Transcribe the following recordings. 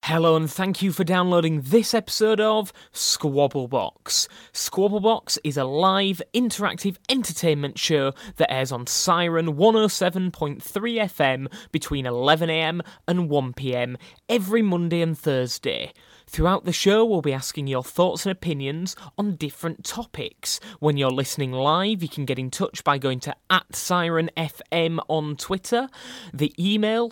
Hello and thank you for downloading this episode of Squabblebox. Squabblebox is a live, interactive entertainment show that airs on Siren 107.3 FM between 11am and 1pm every Monday and Thursday. Throughout the show, we'll be asking your thoughts and opinions on different topics. When you're listening live, you can get in touch by going to @SirenFM on Twitter, the email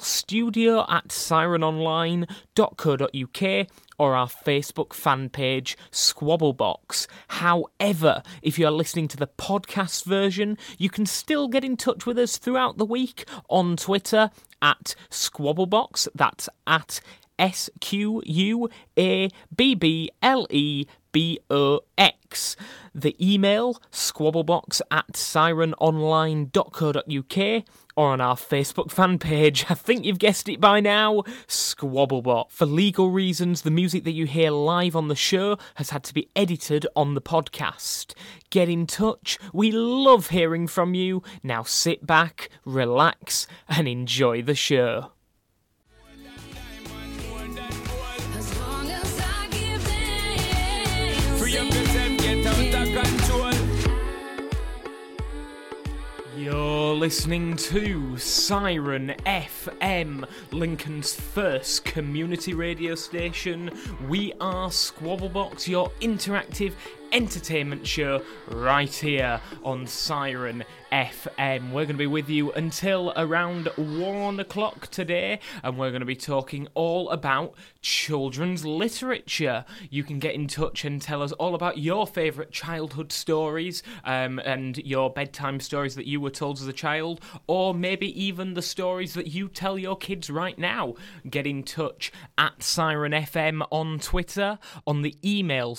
studio@sirenonline.co.uk, or our Facebook fan page, Squabblebox. However, if you're listening to the podcast version, you can still get in touch with us throughout the week on Twitter @Squabblebox, that's at SQUABBLEBOX. The email, squabblebox@sirenonline.co.uk, or on our Facebook fan page, I think you've guessed it by now, Squabblebot. For legal reasons, the music that you hear live on the show has had to be edited on the podcast. Get in touch, we love hearing from you. Now sit back, relax, and enjoy the show. You're listening to Siren FM, Lincoln's first community radio station. We are Squabblebox, your interactive entertainment show right here on Siren FM. We're going to be with you until around 1 o'clock today, and we're going to be talking all about children's literature. You can get in touch and tell us all about your favourite childhood stories and your bedtime stories that you were told as a child, or maybe even the stories that you tell your kids right now. Get in touch @SirenFM on Twitter, on the email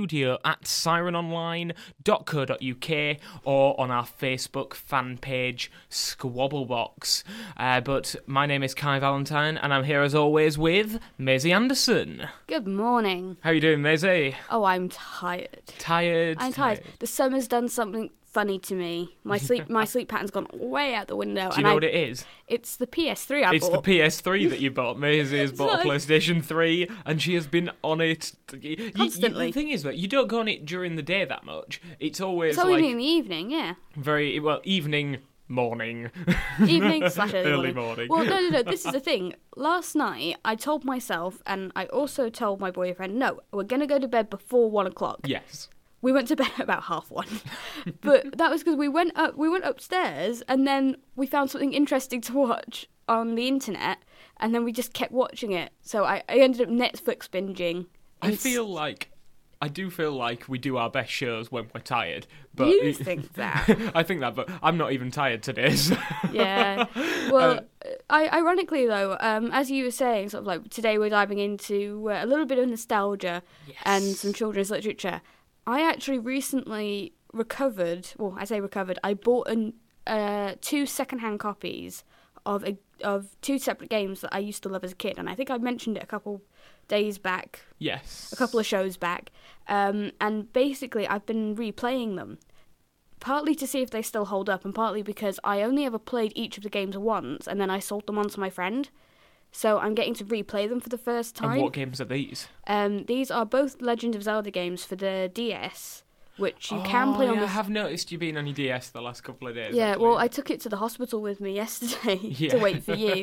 studio@sirenonline.co.uk, or on our Facebook fan page, Squabblebox. But my name is Kai Valentine, and I'm here as always with Maisie Anderson. Good morning. How are you doing, Maisie? Oh, I'm tired. I'm tired. The summer's done something funny to me. My sleep pattern's gone way out the window. Do you know what it is? It's the PS3 I bought. It's the PS3 that you bought. Maisie has bought a PlayStation 3, and she has been on it constantly. The thing is that you don't go on it during the day that much. It's always only in the evening, yeah. Very well, morning. Evening/early morning. Well, no. This is the thing. Last night, I told myself, and I also told my boyfriend, no, we're going to go to bed before 1 o'clock. Yes. We went to bed at about 1:30, but that was because we went upstairs, and then we found something interesting to watch on the internet, and then we just kept watching it. So I ended up Netflix binging. I do feel like we do our best shows when we're tired. But you think that? I think that, but I'm not even tired today. So. Yeah. Well, ironically though, as you were saying, sort of like today we're diving into a little bit of nostalgia and some children's literature. I actually recently recovered. Well, I say recovered. I bought 2 second-hand copies of 2 separate games that I used to love as a kid, and I think I mentioned it a couple days back. Yes. A couple of shows back. And basically, I've been replaying them, partly to see if they still hold up, and partly because I only ever played each of the games once, and then I sold them on to my friend. So I'm getting to replay them for the first time. And what games are these? These are both Legend of Zelda games for the DS, which you can play on the... I have noticed you being on your DS the last couple of days. Yeah, actually. well, I took it to the hospital with me yesterday to wait for you.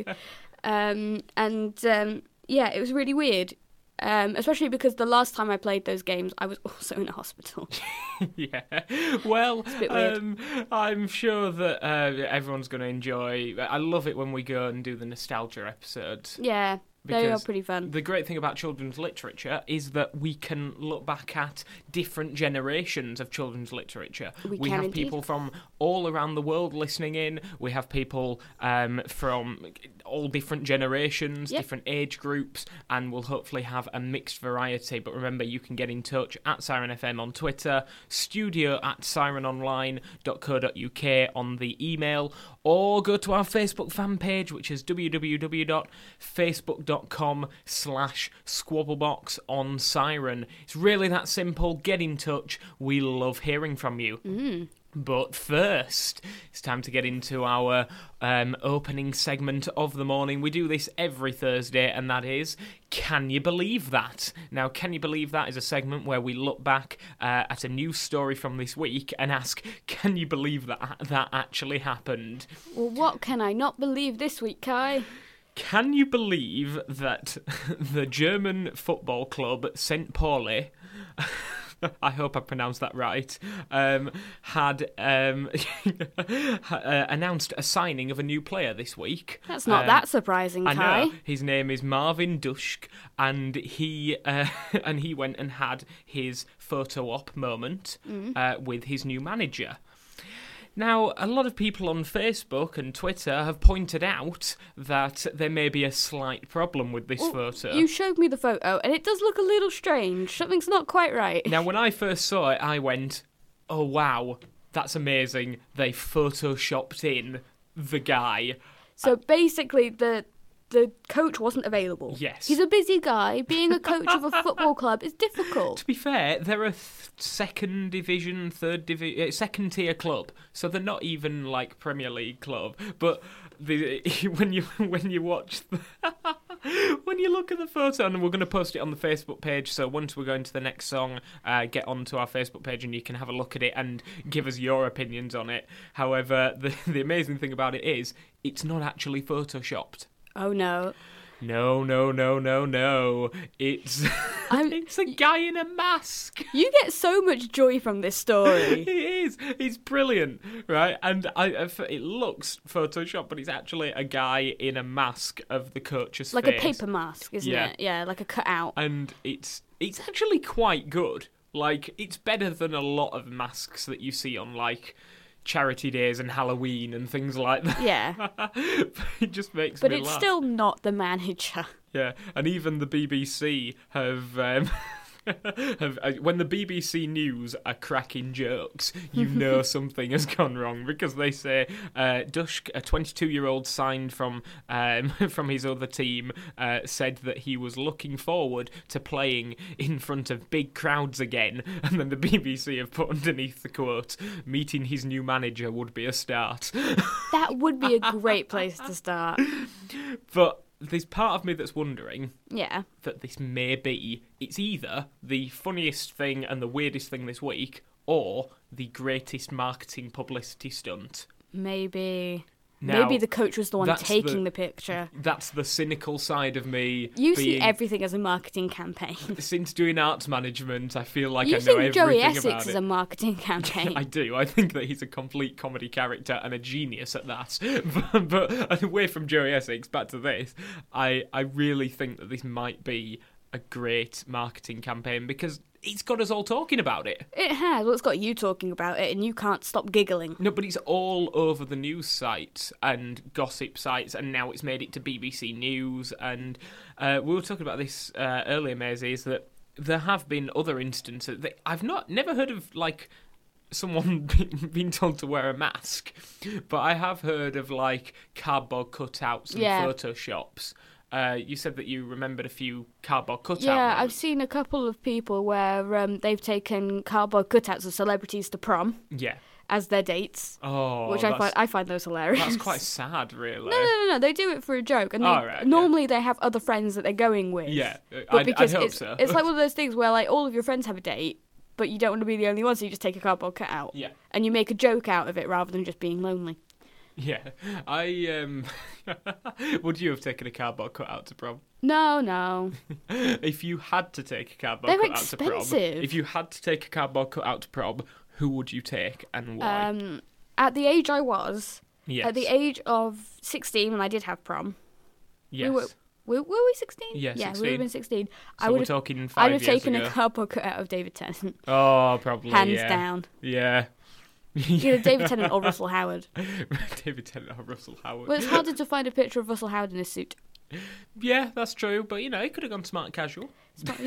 Yeah, it was really weird. Especially because the last time I played those games, I was also in a hospital. Yeah, well, it's a bit weird. I'm sure that everyone's going to enjoy. I love it when we go and do the nostalgia episodes. Yeah, they are pretty fun. The great thing about children's literature is that we can look back at different generations of children's literature. We have indeed. people from all around the world listening in. We have people from all different generations, different age groups, and we'll hopefully have a mixed variety. But remember, you can get in touch @SirenFM on Twitter, studio@sirenonline.co.uk on the email, or go to our Facebook fan page, which is www.facebook.com/Squabblebox on Siren. It's really that simple. Get in touch. We love hearing from you. But first, it's time to get into our opening segment of the morning. We do this every Thursday, and that is Can You Believe That? Now, Can You Believe That is a segment where we look back at a news story from this week and ask, can you believe that that actually happened? Well, what can I not believe this week, Kai? Can you believe that the German football club St. Pauli... I hope I pronounced that right, had announced a signing of a new player this week. That's not that surprising, Kai. I know. His name is Marvin Dusk, and he went and had his photo op moment with his new manager. Now, a lot of people on Facebook and Twitter have pointed out that there may be a slight problem with this photo. You showed me the photo, and it does look a little strange. Something's not quite right. Now, when I first saw it, I went, oh, wow, that's amazing. They photoshopped in the guy. So basically, the coach wasn't available. Yes. He's a busy guy. Being a coach of a football club is difficult. To be fair, they're a second division, second tier club, so they're not even like Premier League club. But when you watch when you look at the photo, and we're going to post it on the Facebook page. So once we go into the next song, get onto our Facebook page and you can have a look at it and give us your opinions on it. However, the amazing thing about it is it's not actually photoshopped. Oh no. No. It's a guy in a mask. You get so much joy from this story. It is. It's brilliant, right? And it looks Photoshopped, but it's actually a guy in a mask of the coach's like face. A paper mask, isn't it? Yeah, like a cutout. And it's actually quite good. Like, it's better than a lot of masks that you see on, like, charity days and Halloween and things like that. Yeah. It just makes me laugh. But it's still not the manager. Yeah, and even the BBC have when the BBC News are cracking jokes, you know something has gone wrong, because they say Dusk, a 22-year-old signed from his other team, said that he was looking forward to playing in front of big crowds again, and then the BBC have put underneath the quote, meeting his new manager would be a start. That would be a great place to start. But there's part of me that's wondering that this may be, it's either the funniest thing and the weirdest thing this week, or the greatest marketing publicity stunt. Maybe Now, the coach was the one taking the picture. That's the cynical side of me. You see everything as a marketing campaign. Since doing arts management, I feel like I know everything about it. You think Joey Essex is a marketing campaign? I do. I think that he's a complete comedy character and a genius at that. But away from Joey Essex, back to this, I really think that this might be a great marketing campaign, because it's got us all talking about it. It has. Well, it's got you talking about it, and you can't stop giggling. No, but it's all over the news sites and gossip sites, and now it's made it to BBC News. And we were talking about this earlier, Maisie, is that there have been other instances that I've never heard of, like, someone being told to wear a mask, but I have heard of, like, cardboard cutouts and photoshops. You said that you remembered a few cardboard cutouts. Yeah, I've seen a couple of people where they've taken cardboard cutouts of celebrities to prom. Yeah. As their dates. Oh, which I find those hilarious. That's quite sad, really. No. They do it for a joke, and normally they have other friends that they're going with. Yeah, but I'd hope so. It's like one of those things where, like, all of your friends have a date, but you don't want to be the only one, so you just take a cardboard cutout. Yeah. And you make a joke out of it rather than just being lonely. Yeah, would you have taken a cardboard cutout to prom? No. If you had to take a cardboard cutout expensive. to prom, if you had to take a cardboard cutout to prom, who would you take and why? At the age I was, yes. At the age of 16, when I did have prom. Yes. Were we 16? Yeah, 16. We would have been 16. So we're talking 5 years ago. I would have taken a cardboard cutout of David Tennant. Oh, probably, Hands down. Yeah. Either David Tennant or Russell Howard. David Tennant or Russell Howard. Well, it's harder to find a picture of Russell Howard in a suit. Yeah, that's true, but, you know, he could have gone smart casual. What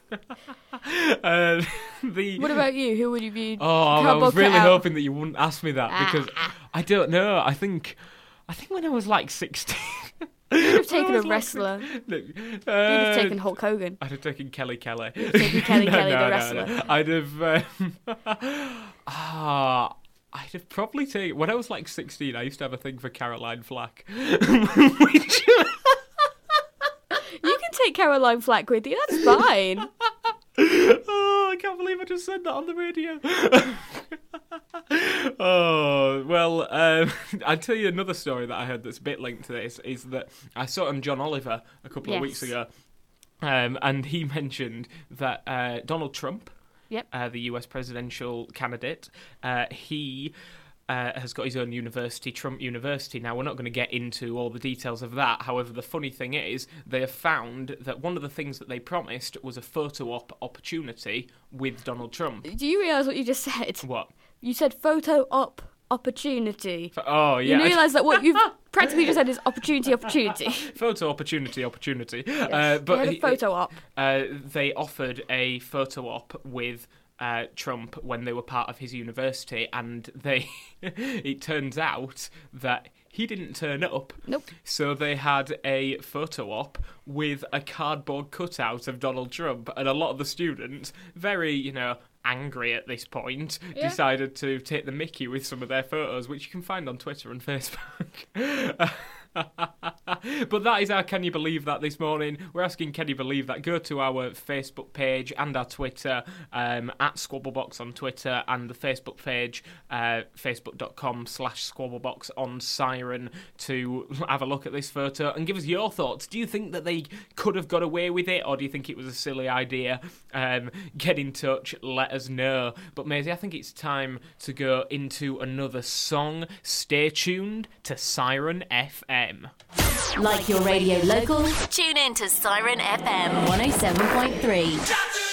about you? Who would you be? Oh, I was really hoping that you wouldn't ask me that, because I don't know. I think when I was like 16... You'd have taken a wrestler. You'd have taken Hulk Hogan. I'd have taken Kelly. You'd have taken Kelly, the wrestler. No. I'd have... I'd have probably taken... When I was like 16, I used to have a thing for Caroline Flack. Which... You can take Caroline Flack with you, that's fine. Oh, I can't believe I just said that on the radio. Oh, well, I'll tell you another story that I heard that's a bit linked to this, is that I saw it on John Oliver a couple of weeks ago, and he mentioned that Donald Trump, the US presidential candidate, he... has got his own university, Trump University. Now, we're not going to get into all the details of that. However, the funny thing is, they have found that one of the things that they promised was a photo op opportunity with Donald Trump. Do you realise what you just said? What? You said photo op opportunity. Oh, yeah. You realise that what you've practically just said is opportunity. Photo opportunity. Yes, but they had a photo op. They offered a photo op with... Trump when they were part of his university, and it turns out that he didn't turn up. Nope. So they had a photo op with a cardboard cutout of Donald Trump, and a lot of the students, very, angry at this point, decided to take the mickey with some of their photos, which you can find on Twitter and Facebook. But that is our Can You Believe That this morning. We're asking Can You Believe That? Go to our Facebook page and our Twitter, at Squabblebox on Twitter, and the Facebook page, facebook.com/Squabblebox on Siren, to have a look at this photo and give us your thoughts. Do you think that they could have got away with it, or do you think it was a silly idea? Get in touch, let us know. But Maisie, I think it's time to go into another song. Stay tuned to Siren FM. Like your radio local? Tune in to Siren FM 107.3.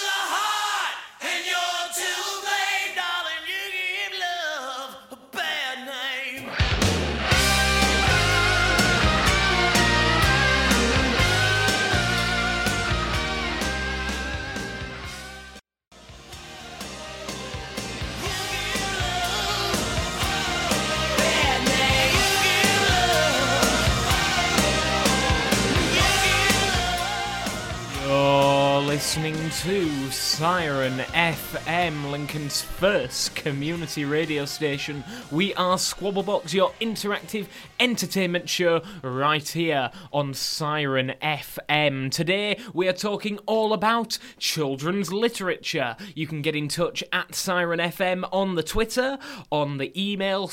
Listening to Siren FM, Lincoln's first community radio station. We are Squabblebox, your interactive entertainment show, right here on Siren FM. Today we are talking all about children's literature. You can get in touch at Siren FM on the Twitter, on the email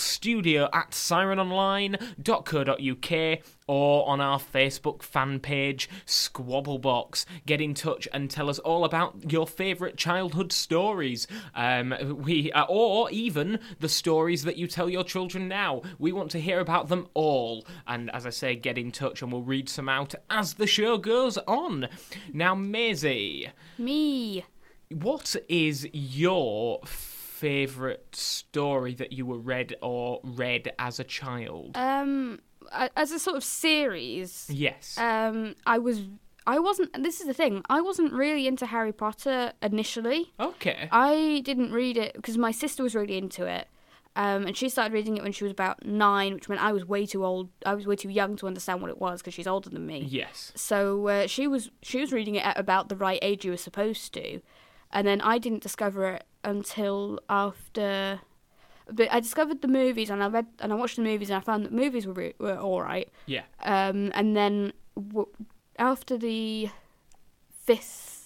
studio@sirenonline.co.uk, or on our Facebook fan page, Squabblebox. Get in touch and tell us all about your favourite childhood stories, or even the stories that you tell your children now. We want to hear about them all. And as I say, get in touch and we'll read some out as the show goes on. Now, Maisie. Me. What is your favourite story that you were read as a child? As a sort of series. Yes. I wasn't, this is the thing, I wasn't really into Harry Potter initially. Okay. I didn't read it because my sister was really into it. And she started reading it when she was about 9, which meant I was way too old. I was way too young to understand what it was because she's older than me. Yes. So she was reading it at about the right age you were supposed to. And then I didn't discover it until after... But I discovered the movies, and I watched the movies, and I found that movies were all right. Yeah. And then after the fifth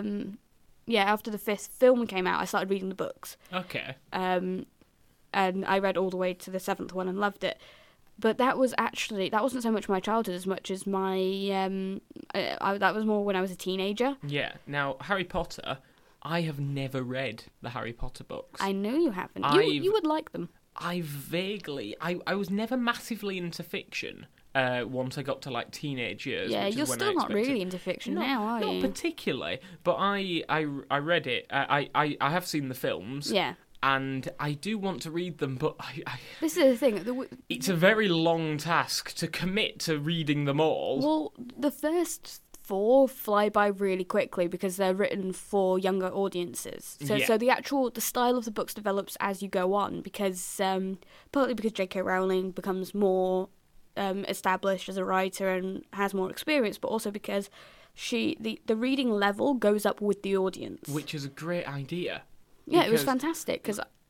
film came out, I started reading the books. Okay. And I read all the way to the 7th one and loved it. But that wasn't so much my childhood as much as my that was more when I was a teenager. Yeah. Now, Harry Potter, I have never read the Harry Potter books. I know you haven't. You would like them. I was never massively into fiction. Once I got to like teenage years. Yeah, you're still not really into fiction now, are you? Not particularly, but I read it. I have seen the films. Yeah. And I do want to read them, but this is the thing. It's a very long task to commit to reading them all. Well, the first 4 fly by really quickly because they're written for younger audiences. So the style of the books develops as you go on because partly because J.K. Rowling becomes more established as a writer and has more experience, but also because the reading level goes up with the audience. Which is a great idea. Yeah, it was fantastic because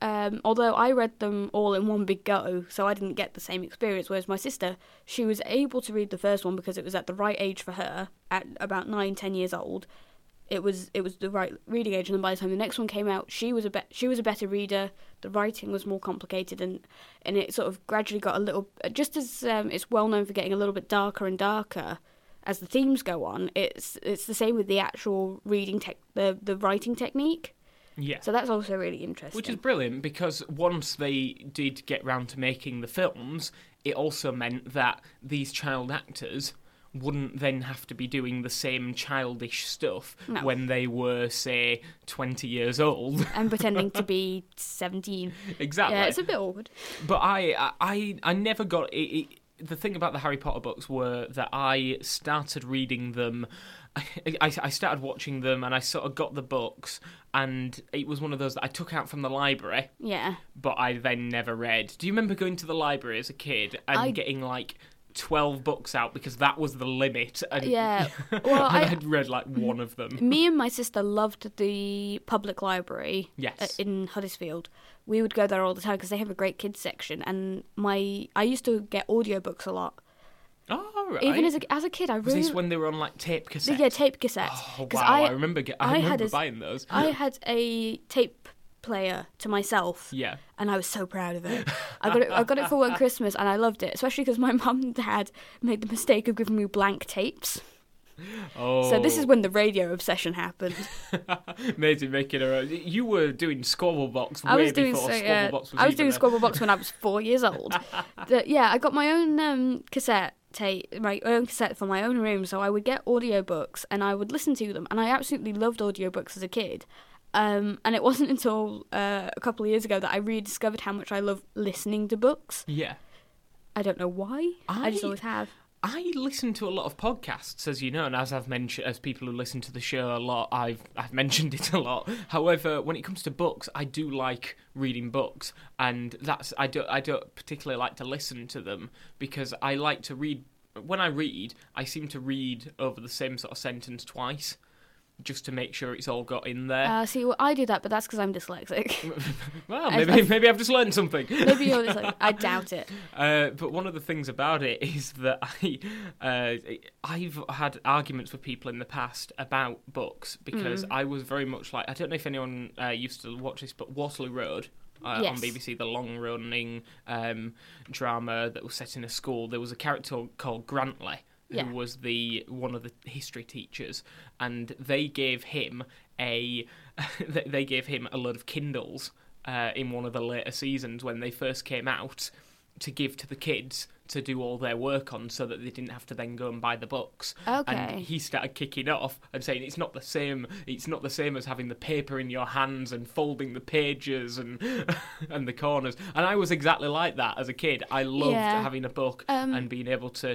although I read them all in one big go, so I didn't get the same experience, whereas my sister, she was able to read the first one because it was at the right age for her, at about 9-10 years old. It was the right reading age, and then by the time the next one came out, she was a better reader. The writing was more complicated, and it sort of gradually got a little, just as it's well known for getting a little bit darker and darker as the themes go on. It's the same with the actual reading the writing technique. Yeah. So that's also really interesting. Which is brilliant, because once they did get round to making the films, it also meant that these child actors wouldn't then have to be doing the same childish stuff when they were, say, 20 years old. And pretending to be 17. Exactly. Yeah, it's a bit awkward. But I never got it. The thing about the Harry Potter books were that I started reading them. I started watching them, and I sort of got the books, and it was one of those that I took out from the library. Yeah. But I then never read. Do you remember going to the library as a kid and getting, like, 12 books out because that was the limit? And, yeah. Well, I had read, like, one of them. Me and my sister loved the public library. Yes. In Huddersfield. We would go there all the time because they have a great kids section, and I used to get audiobooks a lot. Oh, right. Even as a kid, I really... Was this when they were on, like, tape cassettes? Yeah, tape cassettes. Oh, wow, I remember buying those. I had a tape player to myself. Yeah. And I was so proud of it. I got it for one Christmas, and I loved it, especially because my mum and dad made the mistake of giving me blank tapes. Oh. So this is when the radio obsession happened. Made it make it a... You were doing Squabblebox way before Squabblebox was I was doing there. Squabblebox when I was 4 years old. I got my own cassette tape, my own cassette for my own room, so I would get audiobooks and I would listen to them, and I absolutely loved audiobooks as a kid. And it wasn't until a couple of years ago that I rediscovered how much I love listening to books. Yeah. I don't know why. I just always have. I listen to a lot of podcasts, as you know, and as I've mentioned, as people who listen to the show a lot, I've mentioned it a lot. However, when it comes to books, I do like reading books, and I don't particularly like to listen to them because I like to read. When I read, I seem to read over the same sort of sentence twice, just to make sure it's all got in there. See, well, I do that, but that's because I'm dyslexic. Well, maybe I've just learned something. Maybe you're dyslexic. I doubt it. But one of the things about it is that I've had arguments with people in the past about books because I was very much like, I don't know if anyone used to watch this, but Waterloo Road. Yes. On BBC, the long-running drama that was set in a school, there was a character called Grantley, who was one of the history teachers, and they gave him a load of Kindles in one of the later seasons when they first came out to give to the kids to do all their work on, so that they didn't have to then go and buy the books. Okay. And he started kicking off and saying it's not the same as having the paper in your hands and folding the pages and and the corners. And I was exactly like that as a kid. I loved having a book and being able to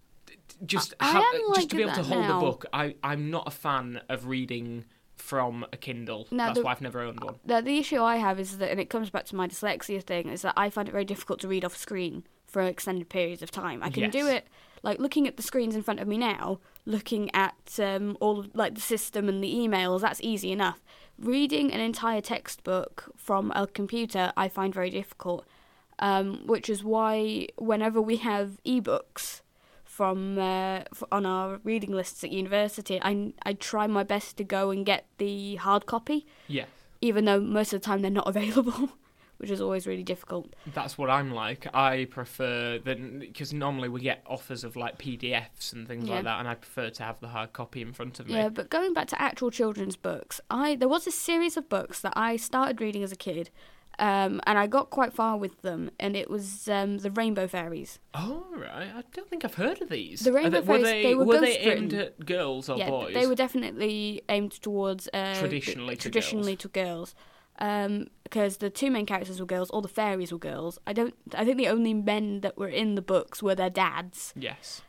just to be able to hold a book. I'm not a fan of reading from a Kindle. That's why I've never owned one. The issue I have is that, and it comes back to my dyslexia thing, is that I find it very difficult to read off screen for extended periods of time. I can do it, like, looking at the screens in front of me now, looking at all of, like, the system and the emails, that's easy enough. Reading an entire textbook from a computer I find very difficult, which is why whenever we have ebooks on our reading lists at university, I try my best to go and get the hard copy. Yeah. Even though most of the time they're not available, which is always really difficult. That's what I'm like. I prefer that, because normally we get offers of like PDFs and things like that, and I prefer to have the hard copy in front of me. Yeah, but going back to actual children's books, there was a series of books that I started reading as a kid. And I got quite far with them, and it was the Rainbow Fairies. Oh, right. I don't think I've heard of these. The Rainbow Fairies, were they aimed at girls or boys? They were definitely aimed towards... traditionally to girls. Because the two main characters were girls, all the fairies were girls. I think the only men that were in the books were their dads. Yes.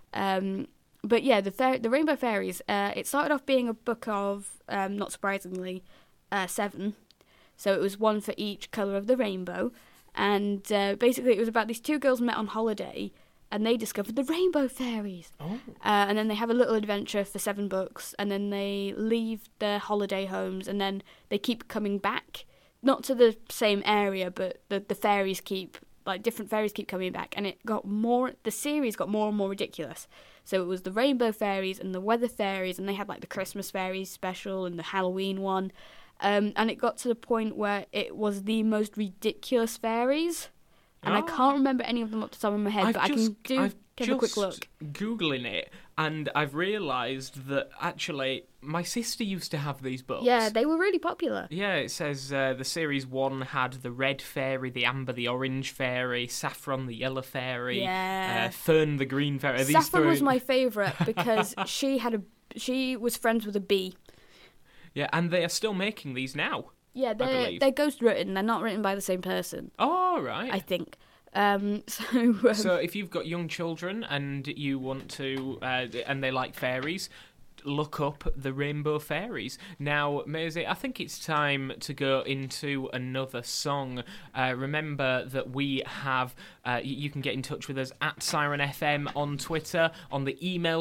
But yeah, the Rainbow Fairies, it started off being a book of, not surprisingly, 7. So it was one for each colour of the rainbow. And basically it was about these two girls met on holiday, and they discovered the Rainbow Fairies. Oh. And then they have a little adventure for 7 books, and then they leave their holiday homes, and then they keep coming back not to the same area, but the fairies keep, like, different fairies keep coming back, and the series got more and more ridiculous. So it was the Rainbow Fairies and the Weather Fairies, and they had, like, the Christmas Fairies special and the Halloween one. And it got to the point where it was the most ridiculous fairies. And I can't remember any of them off the top of my head, but I can give a quick look. Googling it, and I've realised that actually my sister used to have these books. Yeah, they were really popular. Yeah, it says the series 1 had the red fairy, the amber, the orange fairy, Saffron, the yellow fairy, Fern, the green fairy. Saffron was my favourite because she was friends with a bee. Yeah, and they are still making these now. Yeah, they're ghost written. They're not written by the same person. Oh, right. I think. So if you've got young children and you want to, and they like fairies, look up the Rainbow Fairies. Now, Maisie, I think it's time to go into another song. Remember that we have, you can get in touch with us at Siren FM on Twitter, on the email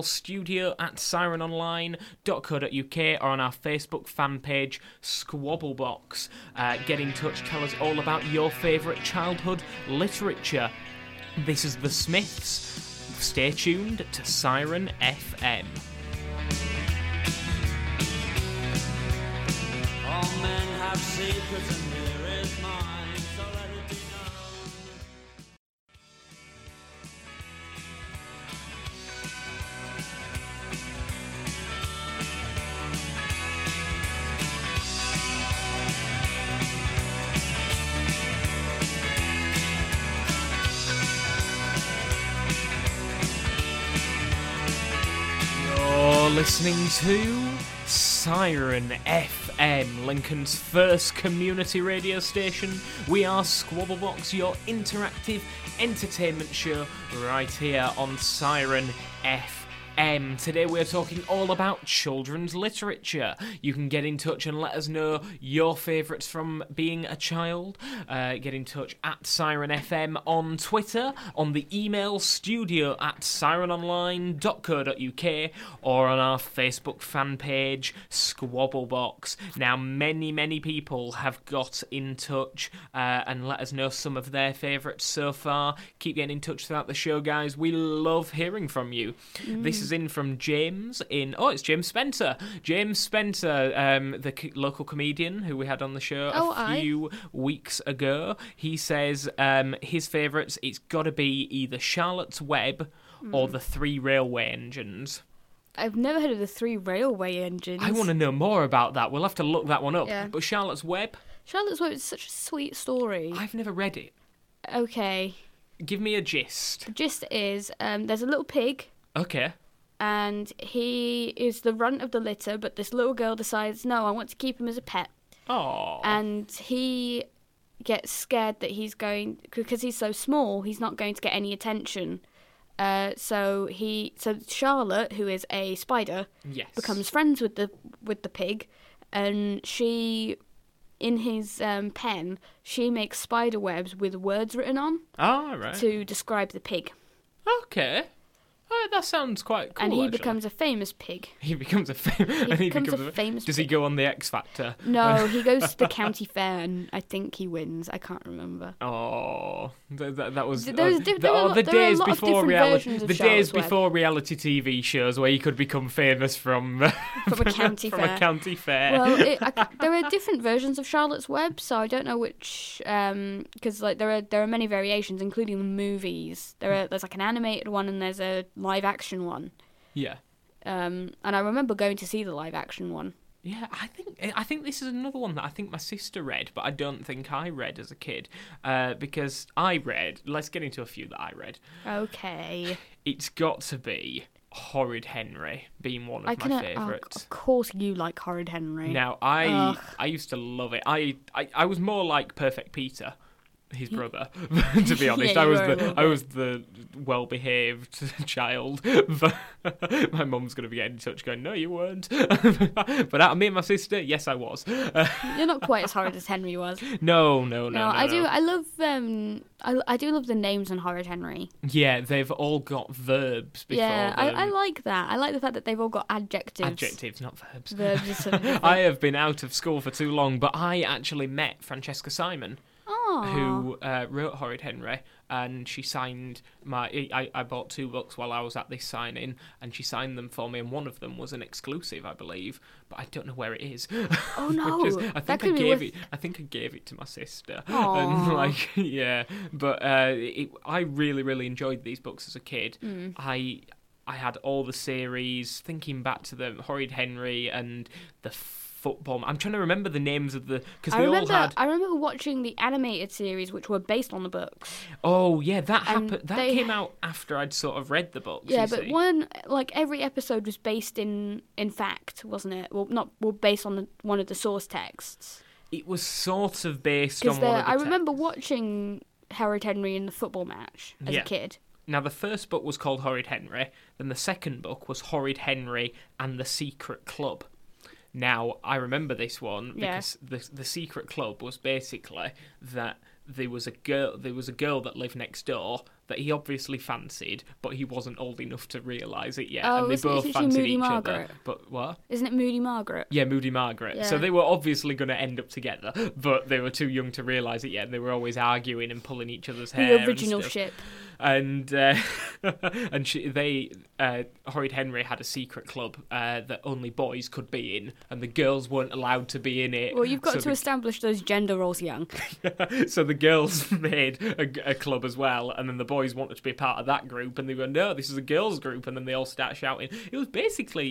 studio@sirenonline.co.uk, or on our Facebook fan page, Squabblebox. Get in touch, tell us all about your favourite childhood literature. This is The Smiths. Stay tuned to Siren FM. All men have secrets and here is mine, so let it be known. You're listening to Siren FM, Lincoln's first community radio station. We are Squabblebox, your interactive entertainment show, right here on Siren FM. Today we're talking all about children's literature. You can get in touch and let us know your favourites from being a child. Get in touch at Siren FM on Twitter, on the email studio@sirenonline.co.uk, or on our Facebook fan page, Squabblebox. Now, many people have got in touch and let us know some of their favourites so far. Keep getting in touch throughout the show, guys. We love hearing from you. This is in from James it's James Spencer. James Spencer, the local comedian who we had on the show a few weeks ago. He says his favourites, it's got to be either Charlotte's Web or the 3 Railway Engines. I've never heard of the 3 Railway Engines. I want to know more about that. We'll have to look that one up. Yeah. But Charlotte's Web? Charlotte's Web is such a sweet story. I've never read it. Okay. Give me a gist. The gist is there's a little pig. Okay. And he is the runt of the litter, but this little girl decides, no, I want to keep him as a pet. Oh. And he gets scared that because he's so small, he's not going to get any attention. So Charlotte, who is a spider, becomes friends with the pig, and she, in his pen, she makes spider webs with words written on. Oh, right. To describe the pig. Okay. Oh, that sounds quite cool. And he actually becomes a famous pig. He becomes a famous. Does he go on the X Factor? No, he goes to the county fair, and I think he wins. I can't remember. Oh, that was the days before reality. The days before reality TV shows where you could become famous from a county from fair. a county fair. Well, there are different versions of Charlotte's Web, so I don't know which. Because there are many variations, including the movies. There's like an animated one, and there's a live action one. Yeah. And I remember going to see the live action one. Yeah, I think this is another one that I think my sister read, but I don't think I read as a kid. Because I read, let's get into a few that I read. Okay. It's got to be Horrid Henry being one of my favourites. Of course you like Horrid Henry. Now, I used to love it. I was more like Perfect Peter. his brother. To be honest, Yeah, I was the well-behaved child. But my mum's going to be getting in touch, going, "No, you weren't." But out of me and my sister, yes, I was. You're not quite as horrid as Henry was. No. I do. I love. I do love the names on Horrid Henry. Yeah, they've all got verbs before Yeah, them. I like that. I like the fact that they've all got adjectives. Adjectives, not verbs. Verbs is sort of I have been out of school for too long, but I actually met Francesca Simon, who wrote Horrid Henry, and she signed I bought 2 books while I was at this signing, and she signed them for me, and one of them was an exclusive, I believe, but I don't know where it is. Oh no! I think I gave it to my sister. And yeah, but I really, really enjoyed these books as a kid. I had all the series. Thinking back to the Horrid Henry and the football. I'm trying to remember the names of the I remember watching the animated series, which were based on the books. Oh yeah, that happened. That came out after I'd sort of read the books. Yeah, but every episode was based in fact, wasn't it? Well, based on one of the source texts. It was sort of based on one of the I remember watching Horrid Henry in the football match as a kid. Now, the first book was called Horrid Henry, then the second book was Horrid Henry and the Secret Club. Now, I remember this one because the Secret Club was basically that there was a girl that lived next door that he obviously fancied, but he wasn't old enough to realise it yet, and they both fancied each other. But what? Isn't it Moody Margaret? Yeah, Moody Margaret. Yeah. So they were obviously going to end up together, but they were too young to realise it yet, and they were always arguing and pulling each other's hair. The original ship. And Horrid Henry had a secret club that only boys could be in, and the girls weren't allowed to be in it. Well, you've got to establish those gender roles young. So the girls made a club as well, and then the boys wanted to be part of that group, and they went, "No, this is a girls' group," and then they all start shouting. It was basically,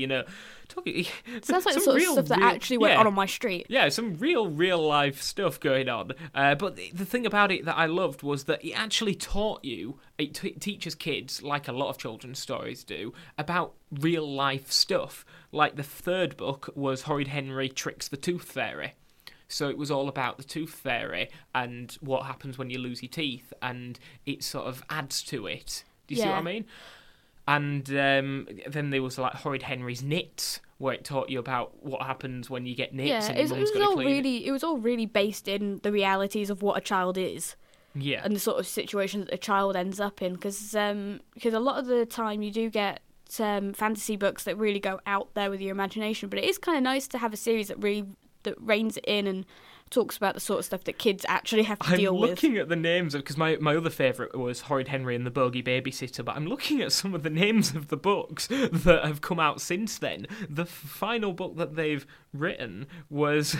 sounds like the sort of stuff that actually went on my street. Yeah, some real life stuff going on. But the thing about it that I loved was that it actually taught you. It teaches kids, like a lot of children's stories do, about real life stuff. Like the third book was Horrid Henry Tricks the Tooth Fairy. So it was all about the Tooth Fairy and what happens when you lose your teeth, and it sort of adds to it. Do you see what I mean? And then there was like Horrid Henry's Knits, where it taught you about what happens when you get nits and your mum's got to clean it. It was all really based in the realities of what a child is. Yeah. And the sort of situation that a child ends up in, because a lot of the time you do get fantasy books that really go out there with your imagination, but it is kind of nice to have a series that reins it in and talks about the sort of stuff that kids actually have to deal with. I'm looking at the names of, because my other favourite was Horrid Henry and the Bogey Babysitter, but I'm looking at some of the names of the books that have come out since then. The final book that they've written was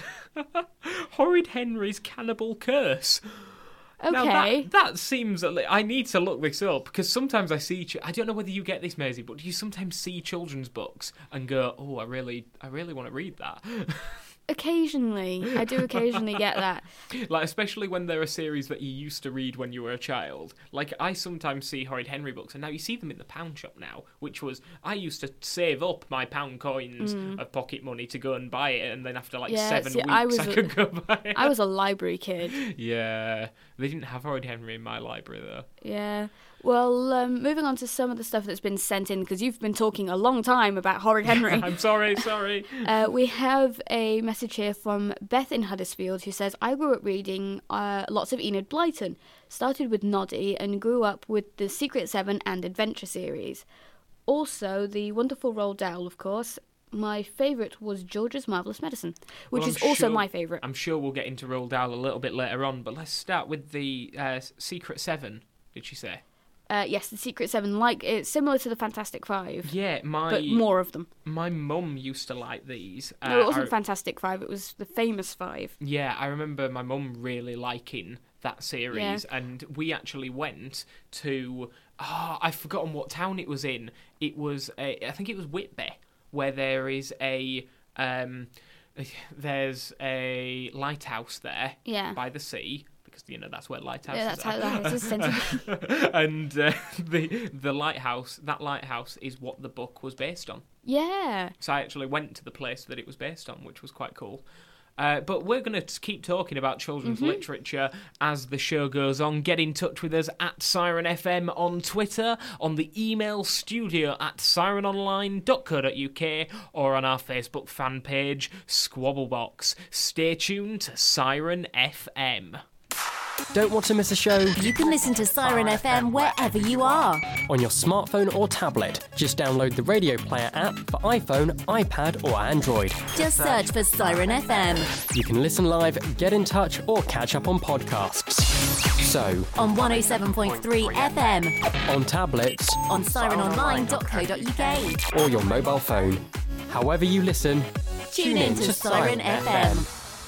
Horrid Henry's Cannibal Curse. Okay. Now that seems... I need to look this up, because sometimes I see... I don't know whether you get this, Maisie, but do you sometimes see children's books and go, "Oh, I really want to read that"? Occasionally. I do occasionally get that. Like, especially when they're a series that you used to read when you were a child. Like, I sometimes see Horrid Henry books, and now you see them in the pound shop now, which was... I used to save up my pound coins of pocket money to go and buy it, and then after 7 weeks I could go buy it. I was a library kid. Yeah. They didn't have Horrid Henry in my library, though. Yeah. Well, moving on to some of the stuff that's been sent in, because you've been talking a long time about Horrid Henry. I'm sorry. We have a message here from Beth in Huddersfield, who says, "I grew up reading lots of Enid Blyton, started with Noddy and grew up with the Secret Seven and Adventure series. Also, the wonderful Roald Dahl, of course. My favourite was George's Marvellous Medicine, which is also my favourite." I'm sure we'll get into Roald Dahl a little bit later on, but let's start with the Secret Seven, did she say? Yes, the Secret Seven, it's similar to the Fantastic Five. Yeah, but more of them. My mum used to like these. No, it wasn't Fantastic Five, it was the Famous Five. Yeah, I remember my mum really liking that series, and we actually went to... I've forgotten what town it was in. It was, I think it was Whitby, where there is there's a lighthouse there by the sea. Because, that's where lighthouses are. Yeah, that's how lighthouses tend to be. And the lighthouse, that lighthouse is what the book was based on. Yeah. So I actually went to the place that it was based on, which was quite cool. But we're going to keep talking about children's literature as the show goes on. Get in touch with us at Siren FM on Twitter, on the email studio@sirenonline.co.uk, or on our Facebook fan page, Squabblebox. Stay tuned to Siren FM. Don't want to miss a show? You can listen to Siren FM wherever you are. On your smartphone or tablet, just download the Radio Player app for iPhone, iPad or Android. Just search for Siren FM. You can listen live, get in touch or catch up on podcasts. So, On 107.3 FM. on tablets On sirenonline.co.uk. or your mobile phone. However you listen, Tune in to Siren FM.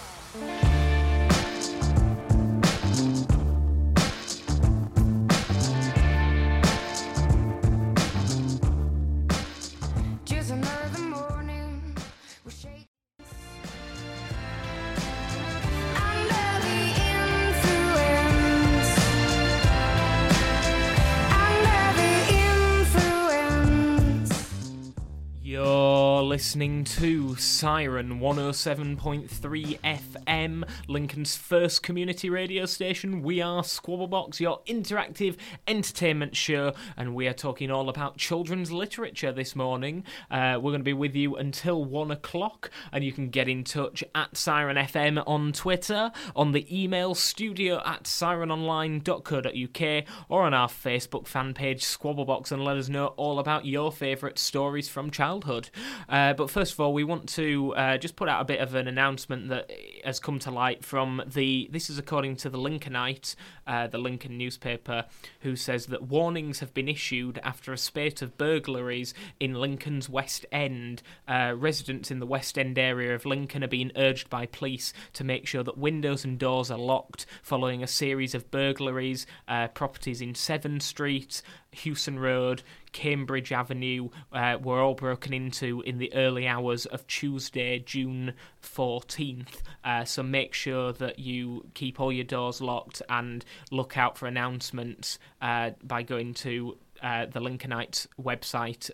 Just another morning. We're shaking. Under the influence. Under the influence. You're listening to Siren 107.3 FM, Lincoln's first community radio station. We are Squabblebox, your interactive entertainment show, and we are talking all about children's literature this morning. We're going to be with you until 1 o'clock, and you can get in touch at Siren FM on Twitter, on the email studio@sirenonline.co.uk, or on our Facebook fan page, Squabblebox, and let us know all about your favourite stories from childhood. But first of all, we want to just put out a bit of an announcement that has come to light from this is according to the Lincolnite, the Lincoln newspaper, who says that warnings have been issued after a spate of burglaries in Lincoln's West End. Residents in the West End area of Lincoln are being urged by police to make sure that windows and doors are locked following a series of burglaries. Properties in Severn Street, Hewson Road, Cambridge Avenue were all broken into in the early hours of Tuesday, June 14th. So make sure that you keep all your doors locked and look out for announcements by going to the Lincolnite website,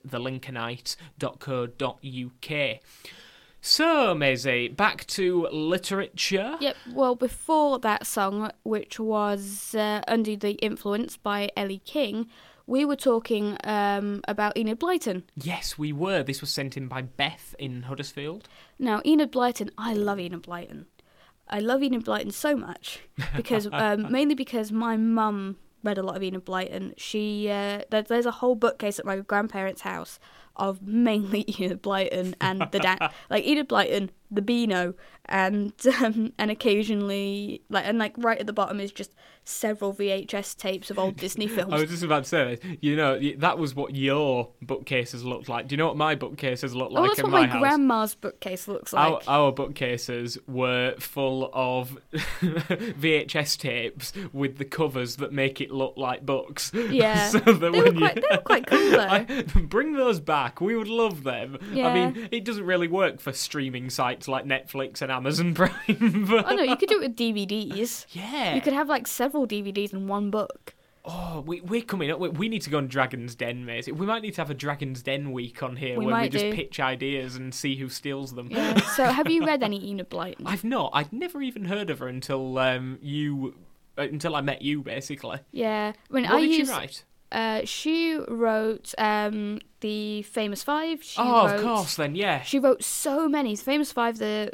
thelincolnite.co.uk. So, Maisie, back to literature. Yep, well, before that song, which was Under the Influence by Ellie King, we were talking about Enid Blyton. Yes, we were. This was sent in by Beth in Huddersfield. Now, Enid Blyton, I love Enid Blyton. I love Enid Blyton so much, because mainly because my mum read a lot of Enid Blyton. There's a whole bookcase at my grandparents' house of mainly Enid Blyton and the like Enid Blyton, the Beano, and occasionally right at the bottom is just several VHS tapes of old Disney films. I was just about to say, that was what your bookcases looked like. Do you know what my bookcases look like that's in what my my house? grandma's bookcase looks like. Our bookcases were full of VHS tapes with the covers that make it look like books. Yeah, So that they when were quite cool though. Bring those back. We would love them. Yeah. I mean, it doesn't really work for streaming sites like Netflix and Amazon Prime. But... Oh no, you could do it with DVDs. Yeah. You could have like several DVDs in one book. Oh, we're coming up. We need to go on Dragon's Den, mate. We might need to have a Dragon's Den week on here We where we might just do. pitch ideas and see who steals them. Yeah. So have you read any Enid Blyton? I've not. I'd never even heard of her until until I met you, basically. Yeah. When What did she write? She wrote the Famous Five. Of course, then, yeah. She wrote so many. The Famous Five, the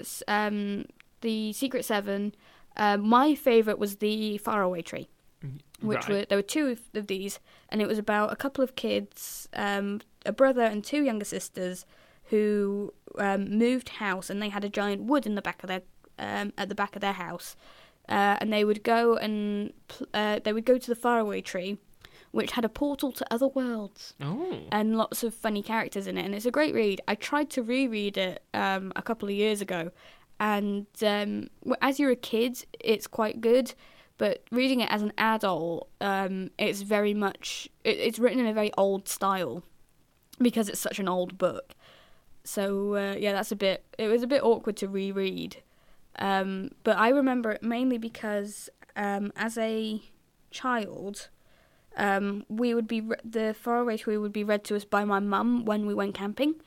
Secret Seven. My favourite was the Faraway Tree, which there were two of these, and it was about a couple of kids, a brother and two younger sisters, who moved house, and they had a giant wood in the back of their at the back of their house, and they would go to the Faraway Tree, which had a portal to other worlds. Oh. And lots of funny characters in it, and it's a great read. I tried to reread it a couple of years ago, and as you're a kid, it's quite good, but reading it as an adult, it's very much... It's written in a very old style, because it's such an old book. So, yeah, it was a bit awkward to reread. But I remember it mainly because, as a child... the Faraway Tree would be read to us by my mum when we went camping.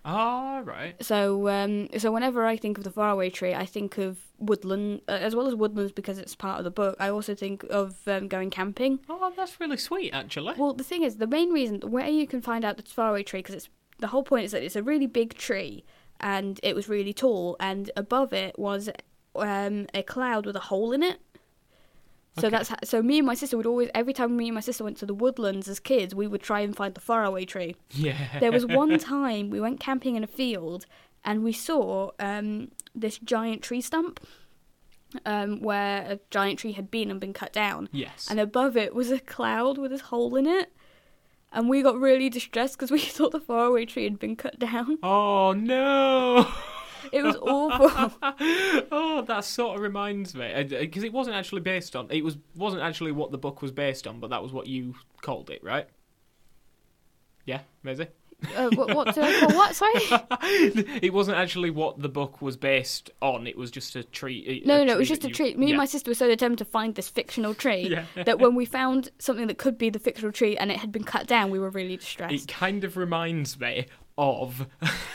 Oh, right. So so whenever I think of the faraway tree, I think of woodland, as well as woodlands because it's part of the book. I also think of going camping. Oh, that's really sweet, actually. Well, the thing is, the main reason where you can find out the faraway tree, because the whole point is that it's a really big tree and it was really tall, and above it was a cloud with a hole in it. So so me and my sister would always, every time me and my sister went to the woodlands as kids, we would try and find the faraway tree. Yeah. There was one time we went camping in a field and we saw this giant tree stump where a giant tree had been and been cut down. Yes. And above it was a cloud with this hole in it. And we got really distressed because we thought the faraway tree had been cut down. Oh, no! It was awful. Oh, that sort of reminds me, because it wasn't actually based on. Wasn't actually what the book was based on, but that was what you called it, right? Yeah, Maisie? What did I call what? Sorry. It wasn't actually what the book was based on. It was just a tree. No, it was just a tree. Me and my sister were so determined to find this fictional tree that when we found something that could be the fictional tree and it had been cut down, we were really distressed. It kind of reminds me of.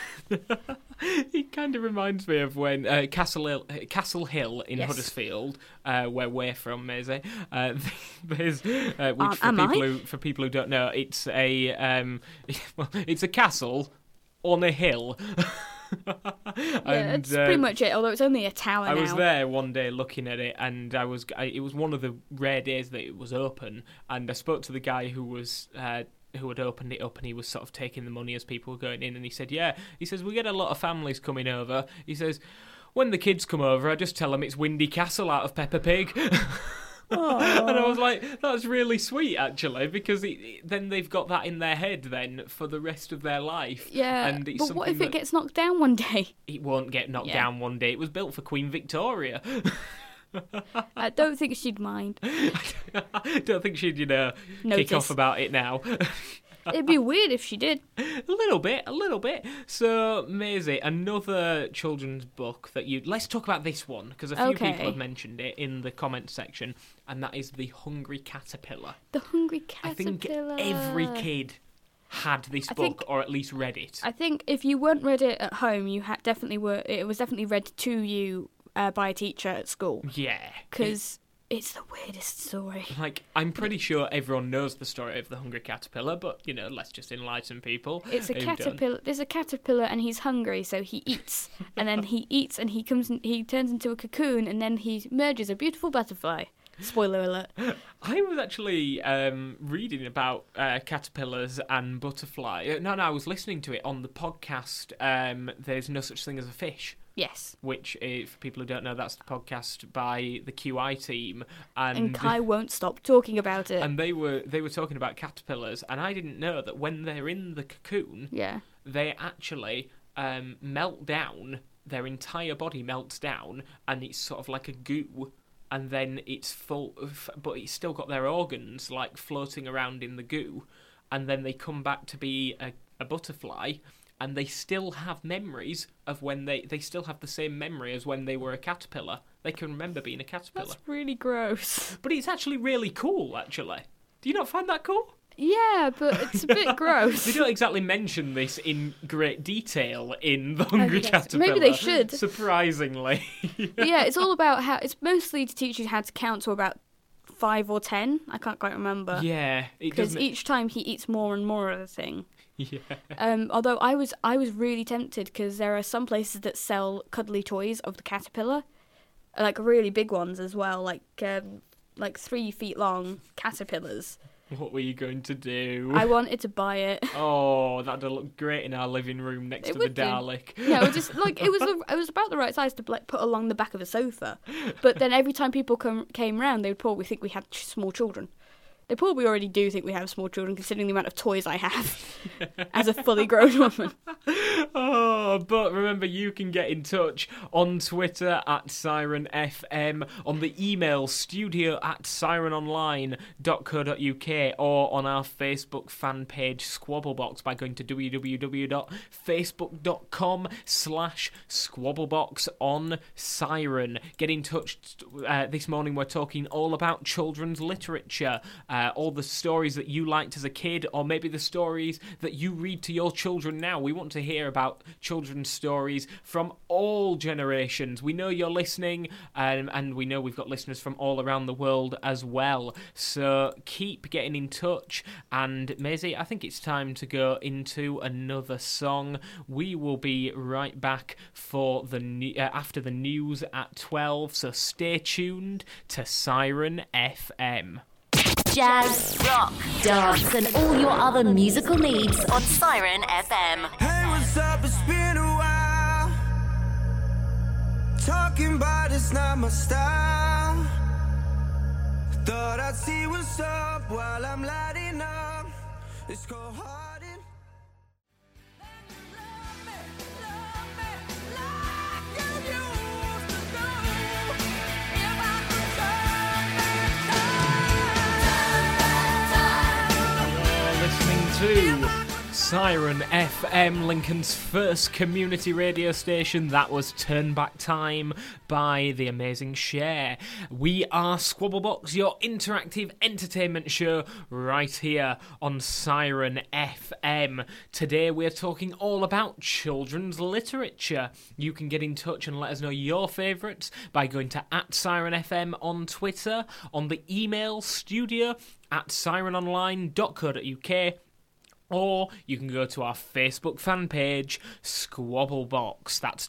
It kind of reminds me of when Castle Hill in Huddersfield, where we're from, Maisie. There's which for people who don't know, it's a castle on a hill. That's pretty much it. Although it's only a tower now. I was there one day looking at it, and it was one of the rare days that it was open. And I spoke to the guy who had opened it up, and he was sort of taking the money as people were going in, and he said, we get a lot of families coming over. He says, when the kids come over, I just tell them it's Windy Castle out of Peppa Pig. And I was like, that's really sweet, actually, because then they've got that in their head then for the rest of their life. Yeah, and it's but what if it gets knocked down one day? It won't get knocked down one day. It was built for Queen Victoria. I don't think she'd mind. I don't think she'd, kick off about it now. It'd be weird if she did. A little bit. So, Maisie, another children's book that let's talk about this one, because a few people have mentioned it in the comments section, and that is The Hungry Caterpillar. The Hungry Caterpillar. I think every kid had this book, or at least read it. I think if you weren't read it at home, you definitely were. It was definitely read to you by a teacher at school. Yeah. Because it's the weirdest story. Like, I'm pretty sure everyone knows the story of the Hungry Caterpillar, but, let's just enlighten people. It's a caterpillar. There's a caterpillar and he's hungry, so he eats. And then he eats and he turns into a cocoon, and then he merges a beautiful butterfly. Spoiler alert. I was actually reading about caterpillars and butterfly. No, I was listening to it on the podcast, There's No Such Thing as a Fish. Yes. Which, for people who don't know, that's the podcast by the QI team. And Kai won't stop talking about it. And they were talking about caterpillars, and I didn't know that when they're in the cocoon, they actually melt down, their entire body melts down, and it's sort of like a goo, and then it's full of, but it's still got their organs, like, floating around in the goo, and then they come back to be a butterfly, and they still have memories of when they still have the same memory as when they were a caterpillar. They can remember being a caterpillar. That's really gross. But it's actually really cool, actually. Do you not find that cool? Yeah, but it's a bit gross. They don't exactly mention this in great detail in The Hungry Caterpillar. Maybe they should. Surprisingly. Yeah, it's all about how... It's mostly to teach you how to count to about 5 or 10. I can't quite remember. Yeah. Because each time he eats more and more of the thing. Yeah. Although I was really tempted, because there are some places that sell cuddly toys of the caterpillar, like really big ones as well, like 3 feet long caterpillars. What were you going to do? I wanted to buy it. Oh, that'd look great in our living room next to the Dalek. No, just like it was about the right size to put along the back of a sofa. But then every time people came round, they would probably think we had small children. They probably already do think we have small children, considering the amount of toys I have as a fully grown woman. Oh, but remember, you can get in touch on Twitter @SirenFM, on the email studio@sirenonline.co.uk, or on our Facebook fan page Squabblebox by going to www.facebook.com/SquabbleboxOnSiren. Get in touch. This morning we're talking all about children's literature. All the stories that you liked as a kid, or maybe the stories that you read to your children now. We want to hear about children's stories from all generations. We know you're listening, and we know we've got listeners from all around the world as well. So keep getting in touch. And Maisie, I think it's time to go into another song. We will be right back for after the news at 12. So stay tuned to Siren FM. Jazz, rock, dance, and all your other musical needs on Siren FM. Hey, what's up? It's been a while. Talking about it's not my style. Thought I'd see what's up while I'm lighting up. It's cold hearted. To Siren FM, Lincoln's first community radio station. That was Turn Back Time by the amazing Cher. We are Squabblebox, your interactive entertainment show right here on Siren FM. Today we're talking all about children's literature. You can get in touch and let us know your favourites by going to @SirenFM on Twitter, on the email studio@sirenonline.co.uk, or you can go to our Facebook fan page, Squabblebox. That's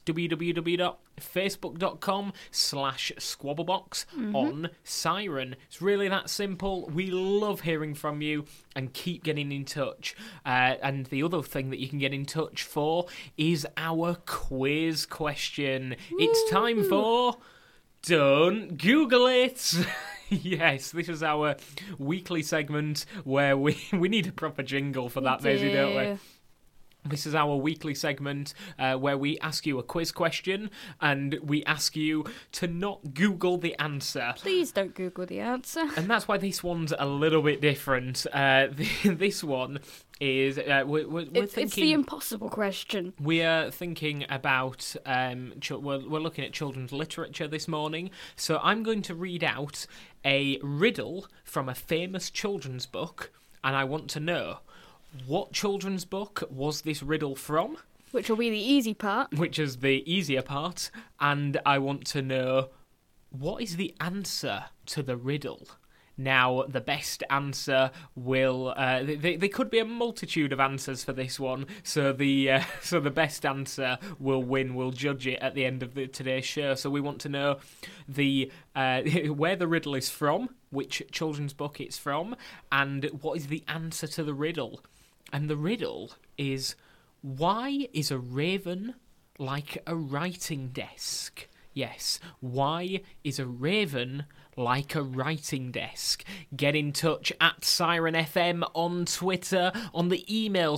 www.facebook.com/Squabblebox on Siren. It's really that simple. We love hearing from you, and keep getting in touch. And the other thing that you can get in touch for is our quiz question. It's time for Don't Google It. Yes, this is our weekly segment where we need a proper jingle for that, Maisie, don't we? This is our weekly segment where we ask you a quiz question and we ask you to not Google the answer. Please don't Google the answer. And that's why this one's a little bit different. This one is we're thinking... It's the impossible question. We are thinking about... we're looking at children's literature this morning. So I'm going to read out a riddle from a famous children's book, and I want to know... what children's book was this riddle from? Which will be the easy part. Which is the easier part. And I want to know, what is the answer to the riddle? Now, the best answer will... there could be a multitude of answers for this one, so the best answer will win. We'll judge it at the end of today's show. So we want to know where the riddle is from, which children's book it's from, and what is the answer to the riddle. And the riddle is, why is a raven like a writing desk? Yes, why is a raven like a writing desk? Get in touch at Siren FM on Twitter, on the email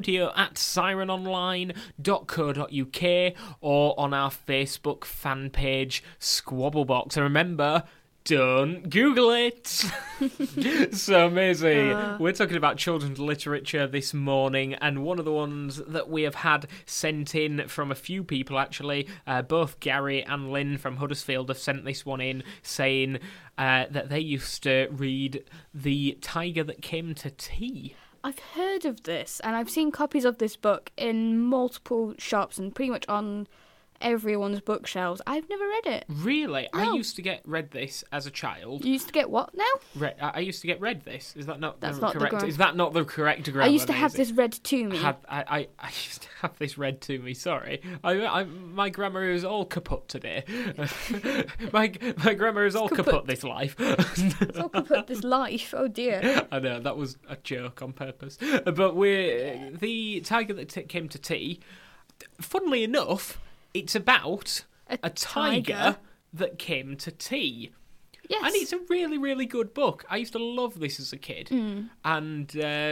studio@sirenonline.co.uk, or on our Facebook fan page, Squabblebox. And remember... don't Google it. So amazing. We're talking about children's literature this morning, and one of the ones that we have had sent in from a few people, actually, both Gary and Lynn from Huddersfield have sent this one in, saying that they used to read The Tiger That Came to Tea. I've heard of this, and I've seen copies of this book in multiple shops and pretty much on everyone's bookshelves. I've never read it. Really? No. I used to get read this as a child. You used to get what now? I used to get read this. Is that not That's the not the correct? grammar. Is that not the correct grammar? I used to have Maisie? this read to me. I used to have this read to me. Sorry, my grammar is all kaput today. my grammar is all kaput this life. It's all kaput this life. Oh dear. I know, that was a joke on purpose. But we're The Tiger That Came to Tea. Funnily enough, it's about a tiger that came to tea. Yes. And it's a really, really good book. I used to love this as a kid. And,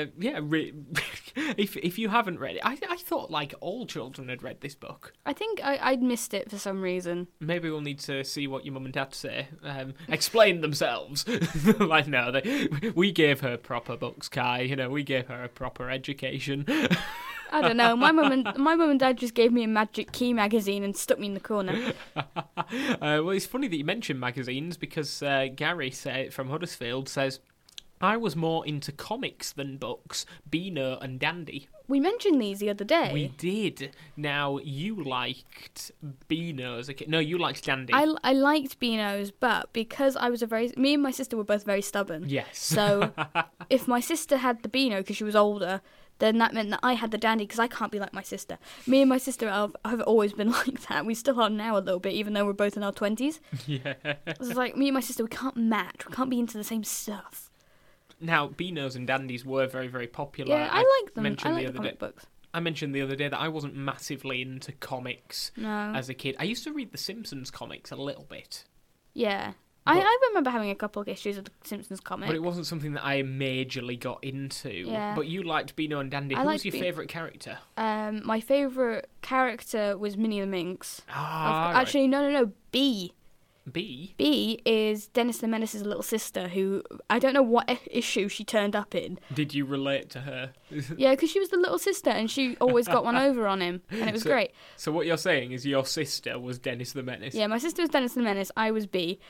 if you haven't read it, I thought, like, all children had read this book. I think I'd missed it for some reason. Maybe we'll need to see what your mum and dad say. Explain themselves. Like, no, we gave her proper books, Kai. You know, we gave her a proper education. I don't know. My mum and dad just gave me a Magic Key magazine and stuck me in the corner. Well, it's funny that you mentioned magazines, because Gary from Huddersfield says, I was more into comics than books, Beano and Dandy. we mentioned these the other day. We did. Now, you liked Beano as a kid. No, you liked Dandy. I liked Beanos, but because me and my sister were both very stubborn. Yes. So if my sister had the Beano because she was older, then that meant that I had the Dandy because I can't be like my sister. Me and my sister have always been like that. We still are now a little bit, even though we're both in our 20s. Yeah. It's like me and my sister, we can't match. We can't be into the same stuff. Now, Beanos and Dandies were very, very popular. Yeah, I like them. I like the comic books. I mentioned the other day that I wasn't massively into comics No. as a kid. I used to read the Simpsons comics a little bit. Yeah. But- I remember having a couple of issues of the Simpsons comic. But it wasn't something that I majorly got into. Yeah. But you liked Beano and Dandy. I Who was liked your Be- favourite character? My favourite character was Minnie the Minx. Ah, Actually, no. B. B? B is Dennis the Menace's little sister, who I don't know what issue she turned up in. Did you relate to her? Yeah, because she was the little sister, and she always got one over on him, and it was great. So what you're saying is your sister was Dennis the Menace? Yeah, my sister was Dennis the Menace. I was B.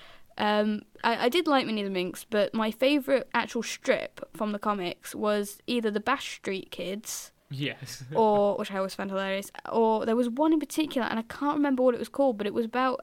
I did like Minnie the Minx, but my favourite actual strip from the comics was either the Bash Street Kids, Yes. or which I always found hilarious, or there was one in particular, and I can't remember what it was called, but it was about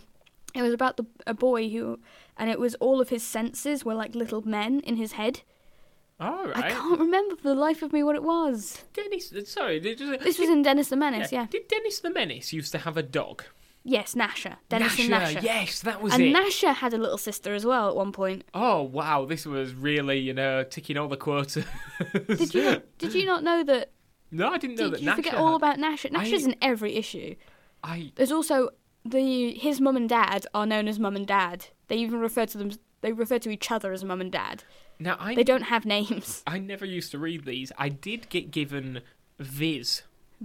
a boy who, and it was all of his senses were like little men in his head. All right. I can't remember for the life of me what it was. Dennis, sorry. This was in Dennis the Menace, yeah. Did Dennis the Menace used to have a dog? Yes, Nasha. Dennis and Nasha. Yes, that was And it. Nasha had a little sister as well at one point. Oh, wow. This was really, ticking all the quotas. Did you not know that? No, I didn't know that Did you Nasha forget all about Nasha? Nasha's in every issue. There's also his mum and dad are known as mum and dad. They even refer to each other as mum and dad. Now they don't have names. I never used to read these. I did get given Viz.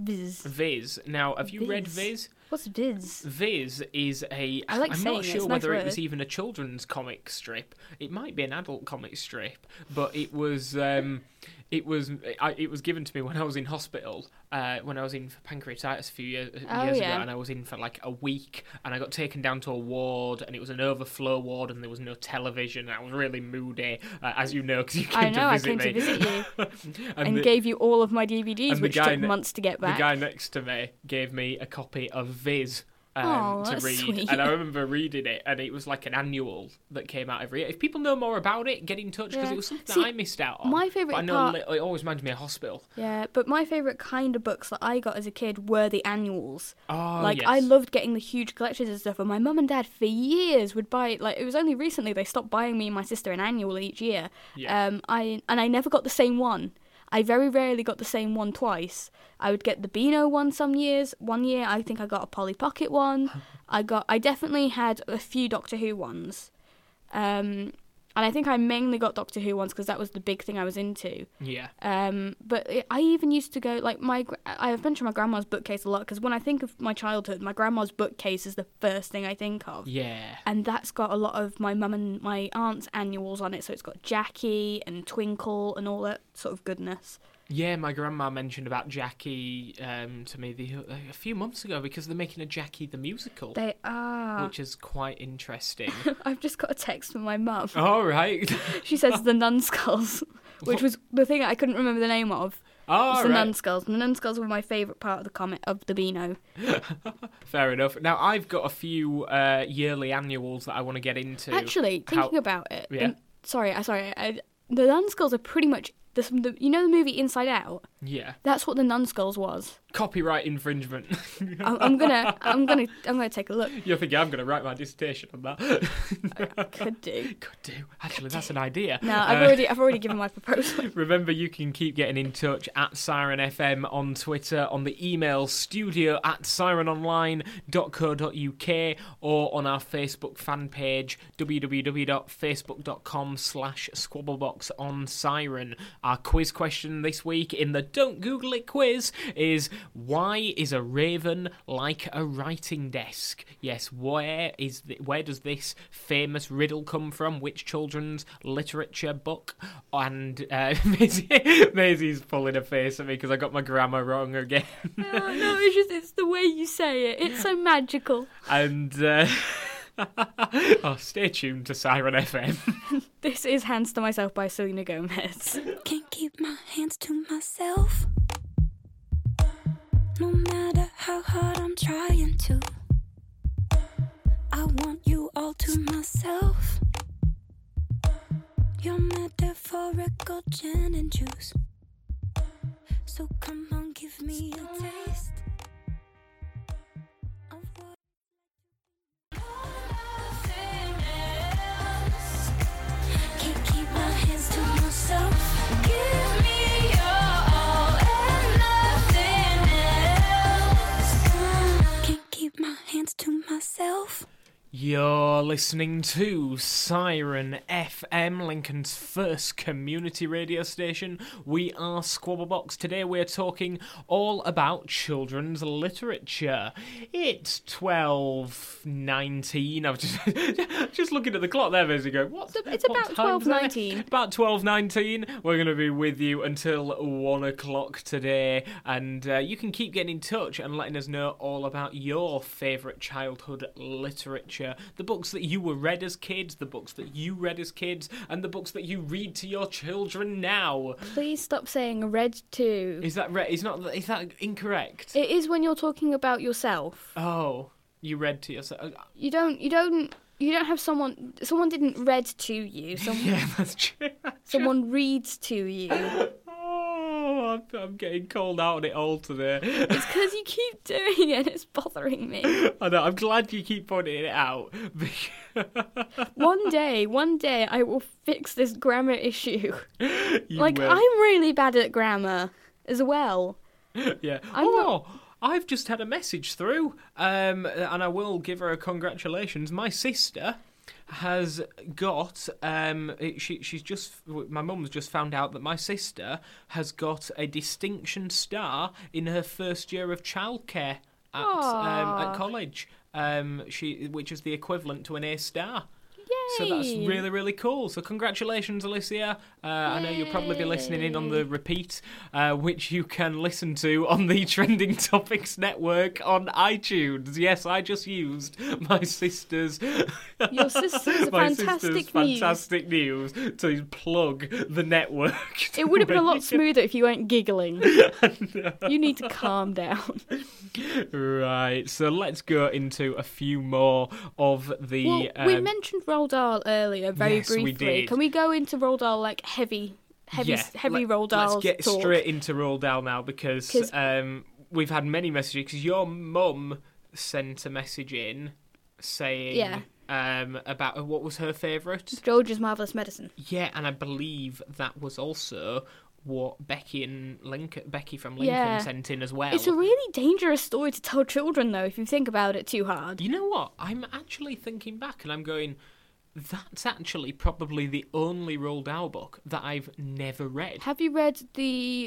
Viz. Now, have you read Viz? What's Viz? Viz is I'm not sure whether it was word. even a children's comic strip. It might be an adult comic strip, but it was it was given to me when I was in hospital, when I was in for pancreatitis a few years ago, and I was in for like a week, and I got taken down to a ward, and it was an overflow ward, and there was no television, and I was really moody, as you know, because you came to visit me. I came to visit you, and gave you all of my DVDs, which took months to get back. The guy next to me gave me a copy of Viz. Oh, to that's read, sweet. and I remember reading it, and it was like an annual that came out every year. If people know more about it, get in touch, because it was something that I missed out on. My favourite but I know it always reminds me of hospital. Yeah, but my favourite kind of books that I got as a kid were the annuals. Oh, yes. I loved getting the huge collections and stuff, and my mum and dad for years would buy, it was only recently they stopped buying me and my sister an annual each year. Yeah. I never got the same one. I very rarely got the same one twice. I would get the Beano one some years. One year, I think I got a Polly Pocket one. I definitely had a few Doctor Who ones. And I think I mainly got Doctor Who ones because that was the big thing I was into. Yeah. But I even used to go, I've mentioned my grandma's bookcase a lot because when I think of my childhood, my grandma's bookcase is the first thing I think of. Yeah. And that's got a lot of my mum and my aunt's annuals on it. So it's got Jackie and Twinkle and all that sort of goodness. Yeah, my grandma mentioned about Jackie to me a few months ago because they're making a Jackie the musical. They are. Which is quite interesting. I've just got a text from my mum. All right. She says the Nunskulls, which was the thing I couldn't remember the name of. Oh, the Nunskulls. The Nunskulls were my favourite part of the comic of the Beano. Fair enough. Now, I've got a few yearly annuals that I want to get into. Actually, thinking about it. Yeah. The Nunskulls are pretty much... you know the movie Inside Out? Yeah. That's what the Nunskulls was. Copyright infringement. I'm gonna take a look. You're thinking I'm gonna write my dissertation on that? I could do. Actually, that's an idea. No, I've already given my proposal. Remember, you can keep getting in touch at Siren FM on Twitter, on the email studio@sirenonline.co.uk, or on our Facebook fan page www.facebook.com/squabbleboxonsiren. Our quiz question this week in the Don't Google It quiz is: why is a raven like a writing desk? Yes, where does this famous riddle come from? Which children's literature book? And Maisie's pulling a face at me because I got my grammar wrong again. No, it's the way you say it. It's so magical. And stay tuned to Siren FM. This is Hands to Myself by Selena Gomez. Can't keep my hands to myself. No matter how hard I'm trying to, I want you all to myself. Your metaphorical gin and juice. So come on, give me a taste of what. Can't keep my hands to myself. Give me your all and nothing else. Can't keep my hands to myself. You're listening to Siren FM, Lincoln's first community radio station. We are Squabblebox. Today we're talking all about children's literature. It's 12:19. I was just looking at the clock there, basically going, It's about 12:19. About 12:19. We're going to be with you until 1 o'clock today. And you can keep getting in touch and letting us know all about your favourite childhood literature. The books that you were read as kids, the books that you read as kids, and the books that you read to your children now. Please stop saying read to. Is that is that incorrect? It is when you're talking about yourself. Oh, you read to yourself. You don't have someone didn't read to you. Yeah, that's true. Someone reads to you. Oh, I'm getting called out on it all today. It's because you keep doing it. It's bothering me. I know. I'm glad you keep pointing it out. One day, I will fix this grammar issue. You like, will. I'm really bad at grammar as well. Yeah. I'm I've just had a message through, and I will give her a congratulations. My sister has got my mum's just found out that my sister has got a distinction star in her first year of childcare at college, which is the equivalent to an A star. So that's really, really cool. So congratulations, Alicia. I know you'll probably be listening in on the repeat, which you can listen to on the Trending Topics Network on iTunes. Yes, I just used my sister's... Your sister's fantastic news to plug the network. It would have been a lot smoother if you weren't giggling. You need to calm down. Right, so let's go into a few more of the... Well, we mentioned Roald Dahl earlier, very briefly. We did. Can we go into Roald Dahl, like heavy Roald Dahl? Let's get talk? straight into Roald Dahl now because we've had many messages. Because your mum sent a message in saying about what was her favourite? George's Marvellous Medicine. Yeah, and I believe that was also what Becky from Lincoln sent in as well. It's a really dangerous story to tell children, though, if you think about it too hard. You know what? I'm actually thinking back and I'm going, that's actually probably the only Roald Dahl book that I've never read. Have you read the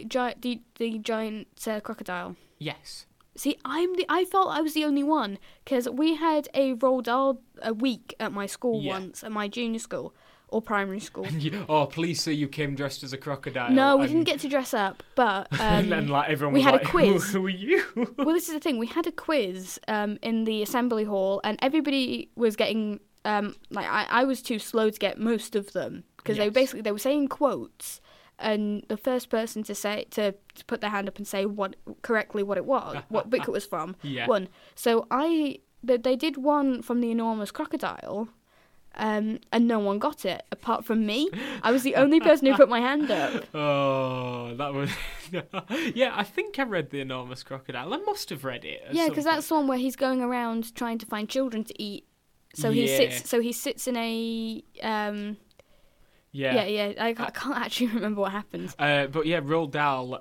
giant crocodile? Yes. See, I felt I was the only one, because we had a Roald Dahl a week at my school once, at my junior school. Or primary school. Oh, please say you came dressed as a crocodile. No, we didn't get to dress up, but and then everyone we was had like, a quiz. Who are you? Well, this is the thing. We had a quiz in the assembly hall, and everybody was getting I was too slow to get most of them because they were saying quotes, and the first person to put their hand up and say what it was, what book it was from, won. So they did one from The Enormous Crocodile. And no one got it, apart from me. I was the only person who put my hand up. Oh, that was... Yeah, I think I read The Enormous Crocodile. I must have read it. Yeah, because that's the one where he's going around trying to find children to eat. So he sits in a... I can't actually remember what happened. But yeah, Roald Dahl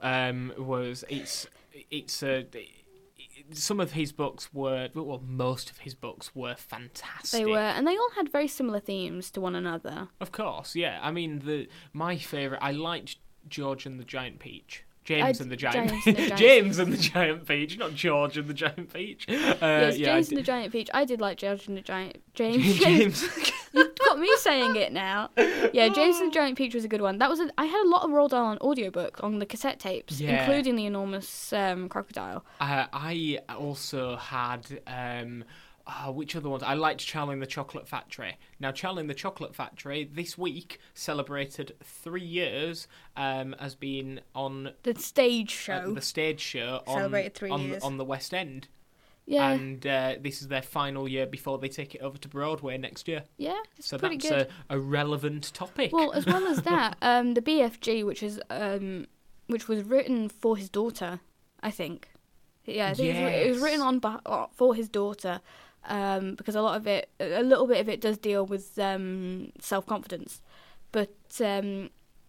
some of his books most of his books were fantastic. They were, and they all had very similar themes to one another. Of course, yeah. I mean, my favourite, I liked George and the Giant Peach. James and the Giant Peach, not George and the Giant Peach. Yes, James and the Giant Peach. I did like George and the Giant... James. You've got me saying it now. Yeah, James and the Giant Peach was a good one. I had a lot of Roald Dahl on audiobook on the cassette tapes, including The Enormous Crocodile. I also had which other ones? I liked Charlie and the Chocolate Factory. Now, Charlie and the Chocolate Factory this week celebrated 3 years as being on The stage show. the stage show Celebrated 3 years. on the West End. Yeah. And this is their final year before they take it over to Broadway next year. Yeah, it's So pretty that's good. a relevant topic. Well, as well as that, the BFG, which was written for his daughter, I think. Yeah, I think it was written for his daughter, because a little bit of it does deal with self-confidence, but they're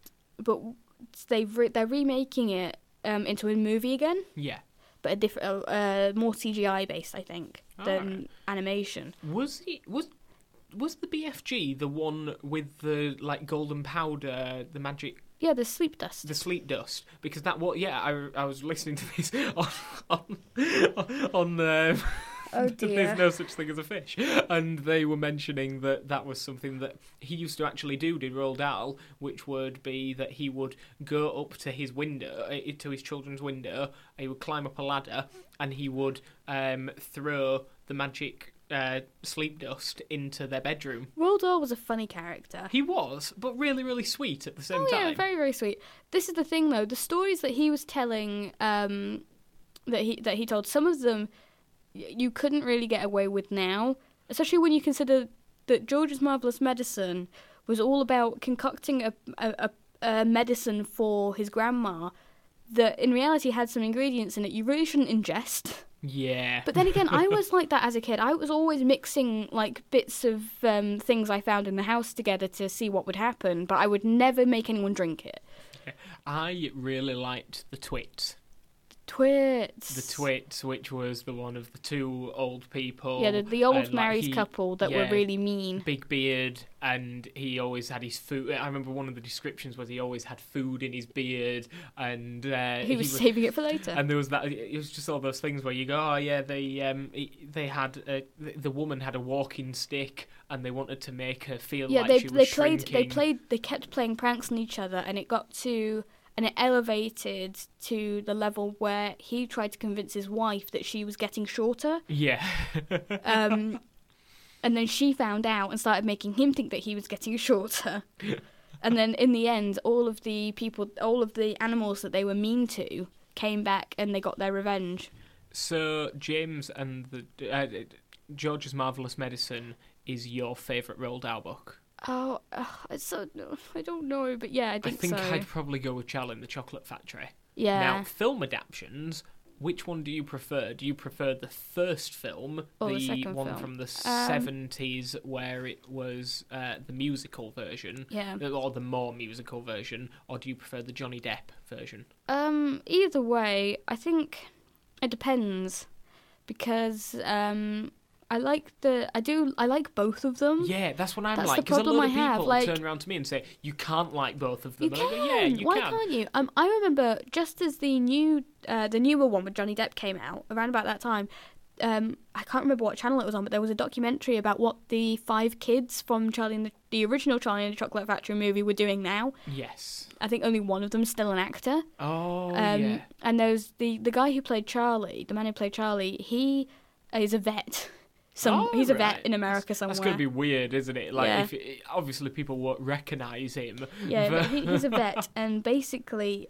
remaking it into a movie again. Yeah. But a different, more CGI based, I think, than animation. Was the BFG the one with the golden powder, the magic? Yeah, the sleep dust. The sleep dust, because that what? Yeah, I was listening to this on Oh dear. There's no such thing as a fish, and they were mentioning that was something that he used to actually do, did Roald Dahl, which would be that he would go up to his window, to his children's window. He would climb up a ladder, and he would throw the magic sleep dust into their bedroom. Roald Dahl was a funny character. He was, but really, really sweet at the same time. Yeah, very, very sweet. This is the thing, though. The stories that he was telling, that he told, some of them you couldn't really get away with now, especially when you consider that George's Marvelous Medicine was all about concocting a medicine for his grandma that in reality had some ingredients in it you really shouldn't ingest. Yeah. But then again, I was like that as a kid. I was always mixing bits of things I found in the house together to see what would happen, but I would never make anyone drink it. I really liked the Twits. Twits. The Twits, which was the one of the two old people. Yeah, the old married couple that were really mean. Big beard, and he always had his food. I remember one of the descriptions was he always had food in his beard, and he was saving it for later. And there was that. It was just all those things where you go, oh yeah, they had the woman had a walking stick, and they wanted to make her feel like she was shrinking. They kept playing pranks on each other, and it elevated to the level where he tried to convince his wife that she was getting shorter. Yeah. And then she found out and started making him think that he was getting shorter. And then in the end, all of the animals that they were mean to came back and they got their revenge. So James and the George's Marvelous Medicine is your favourite Roald Dahl book? Oh, I don't know, but yeah, I think so. I'd probably go with Charlie and the Chocolate Factory. Yeah. Now, film adaptions, which one do you prefer? Do you prefer the first film, or the second one film? From the 70s, where it was the musical version, or the more musical version, or do you prefer the Johnny Depp version? Either way, I think it depends, because I like both of them. Yeah, that's what I'm that's like. Because a lot of people have, turn around to me and say, you can't like both of them. You and can. I go, yeah, you Why can. can't you? I remember just as the newer one with Johnny Depp came out, around about that time, I can't remember what channel it was on, but there was a documentary about what the 5 kids from the original Charlie and the Chocolate Factory movie were doing now. Yes. I think only one of them's still an actor. Oh, yeah. And there's the guy who played Charlie, the man who played Charlie, he is a vet. He's a vet in America somewhere. That's going to be weird, isn't it? Obviously people won't recognise him. Yeah, but he's a vet, and basically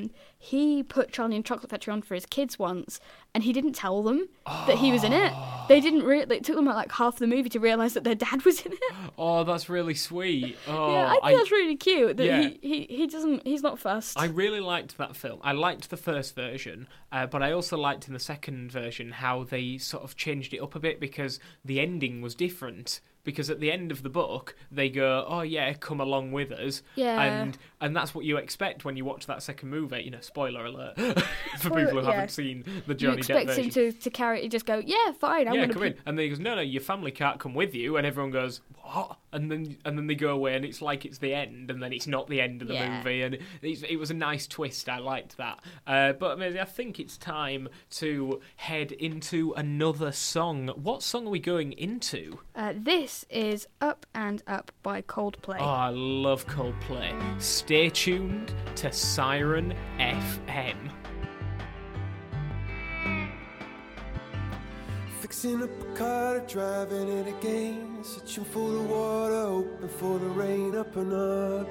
he put Charlie and Chocolate Factory on for his kids once, and he didn't tell them that he was in it. They didn't. It took them like half the movie to realise that their dad was in it. Oh, that's really sweet. Oh, yeah, I think that's really cute. That he doesn't. He's not fussed. I really liked that film. I liked the first version, but I also liked in the second version how they sort of changed it up a bit because the ending was different. Because at the end of the book, they go, "Oh yeah, come along with us," and that's what you expect when you watch that second movie. You know, spoiler alert for people who haven't seen the Johnny Depp version. You expect him to carry it, just go, "Yeah, fine, I'm going to come in," and then he goes, "No, your family can't come with you," and everyone goes, "What?" And then they go away, and it's like it's the end, and then it's not the end of the movie, and it was a nice twist. I liked that, but I think it's time to head into another song. What song are we going into? This is Up and Up by Coldplay. Oh, I love Coldplay. Stay tuned to Siren FM. Fixing up a car, driving it again. Searching for the water, hoping for the rain. Up and up,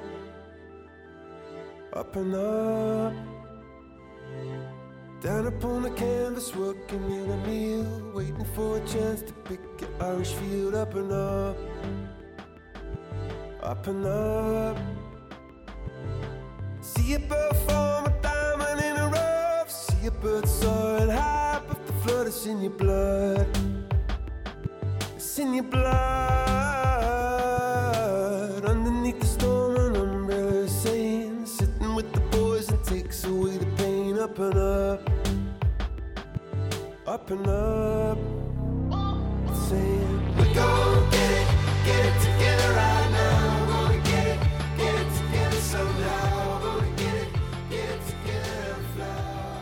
up and up. Down upon the canvas, working in a meal. Waiting for a chance to pick your Irish field. Up and up, up and up. See a bird form a diamond in a rough. See a bird soaring high, but the flood is in your blood. It's in your blood. Underneath the storm, an umbrella is saying, sitting with the boys and takes away the pain. Up and up, up and up. Saying, we're gonna get it together right now. We're gonna get it together somehow. We're gonna get it together and fly.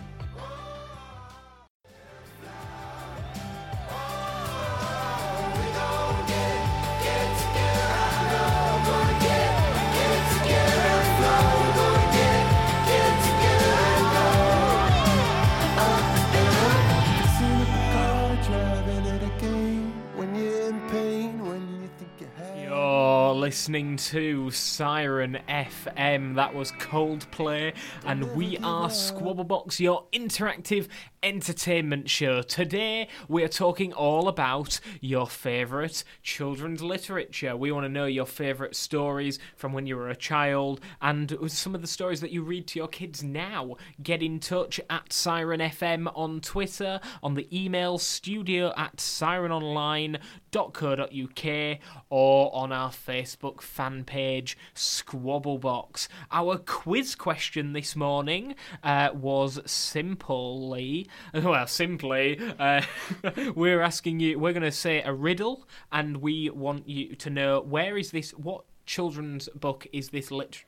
We're gonna get it together right now. We're gonna get it together and fly. We're gonna get it together and go. Up and up. Fixing up a car, driving it again. When you're in pain, when you think you have. You're listening to Siren FM. That was Coldplay, and we are Squabblebox, your interactive entertainment show. Today, we're talking all about your favourite children's literature. We want to know your favourite stories from when you were a child, and some of the stories that you read to your kids now. Get in touch at Siren FM on Twitter, on the email studio@sirenonline.co.uk, or on our Facebook fan page, Squabblebox. Our quiz question this morning was simply, we're asking you, we're going to say a riddle, and we want you to know what children's book is this what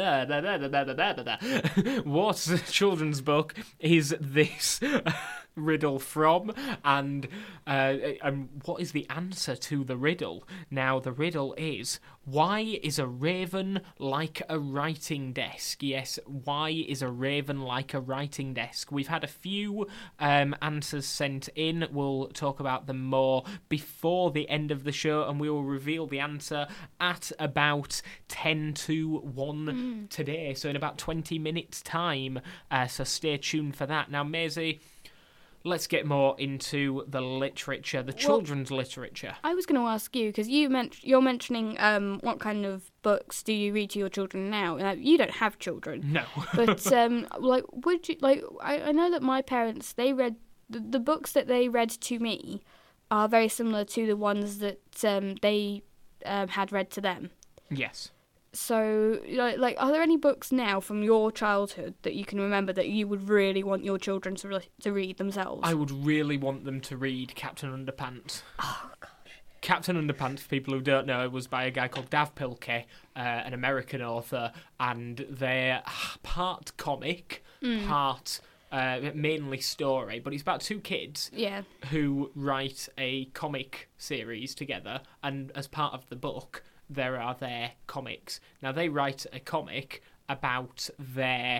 children's book is this riddle from, and what is the answer to the riddle. Now, the riddle is, why is a raven like a writing desk? Yes, why is a raven like a writing desk? We've had a few answers sent in. We'll talk about them more before the end of the show, and we will reveal the answer at about 10 to 1 today, so in about 20 minutes' time, so stay tuned for that. Now, Maisie, let's get more into the literature, the children's literature. I was going to ask you, because you're mentioning what kind of books do you read to your children now? You don't have children. No. But, would you, I know that my parents, they read, the books that they read to me are very similar to the ones that they had read to them. Yes. So, are there any books now from your childhood that you can remember that you would really want your children to read themselves? I would really want them to read Captain Underpants. Oh, gosh. Captain Underpants, for people who don't know, was by a guy called Dav Pilkey, an American author, and they're part comic, part mainly story, but it's about two kids who write a comic series together, and as part of the book, there are their comics. Now, they write a comic about their...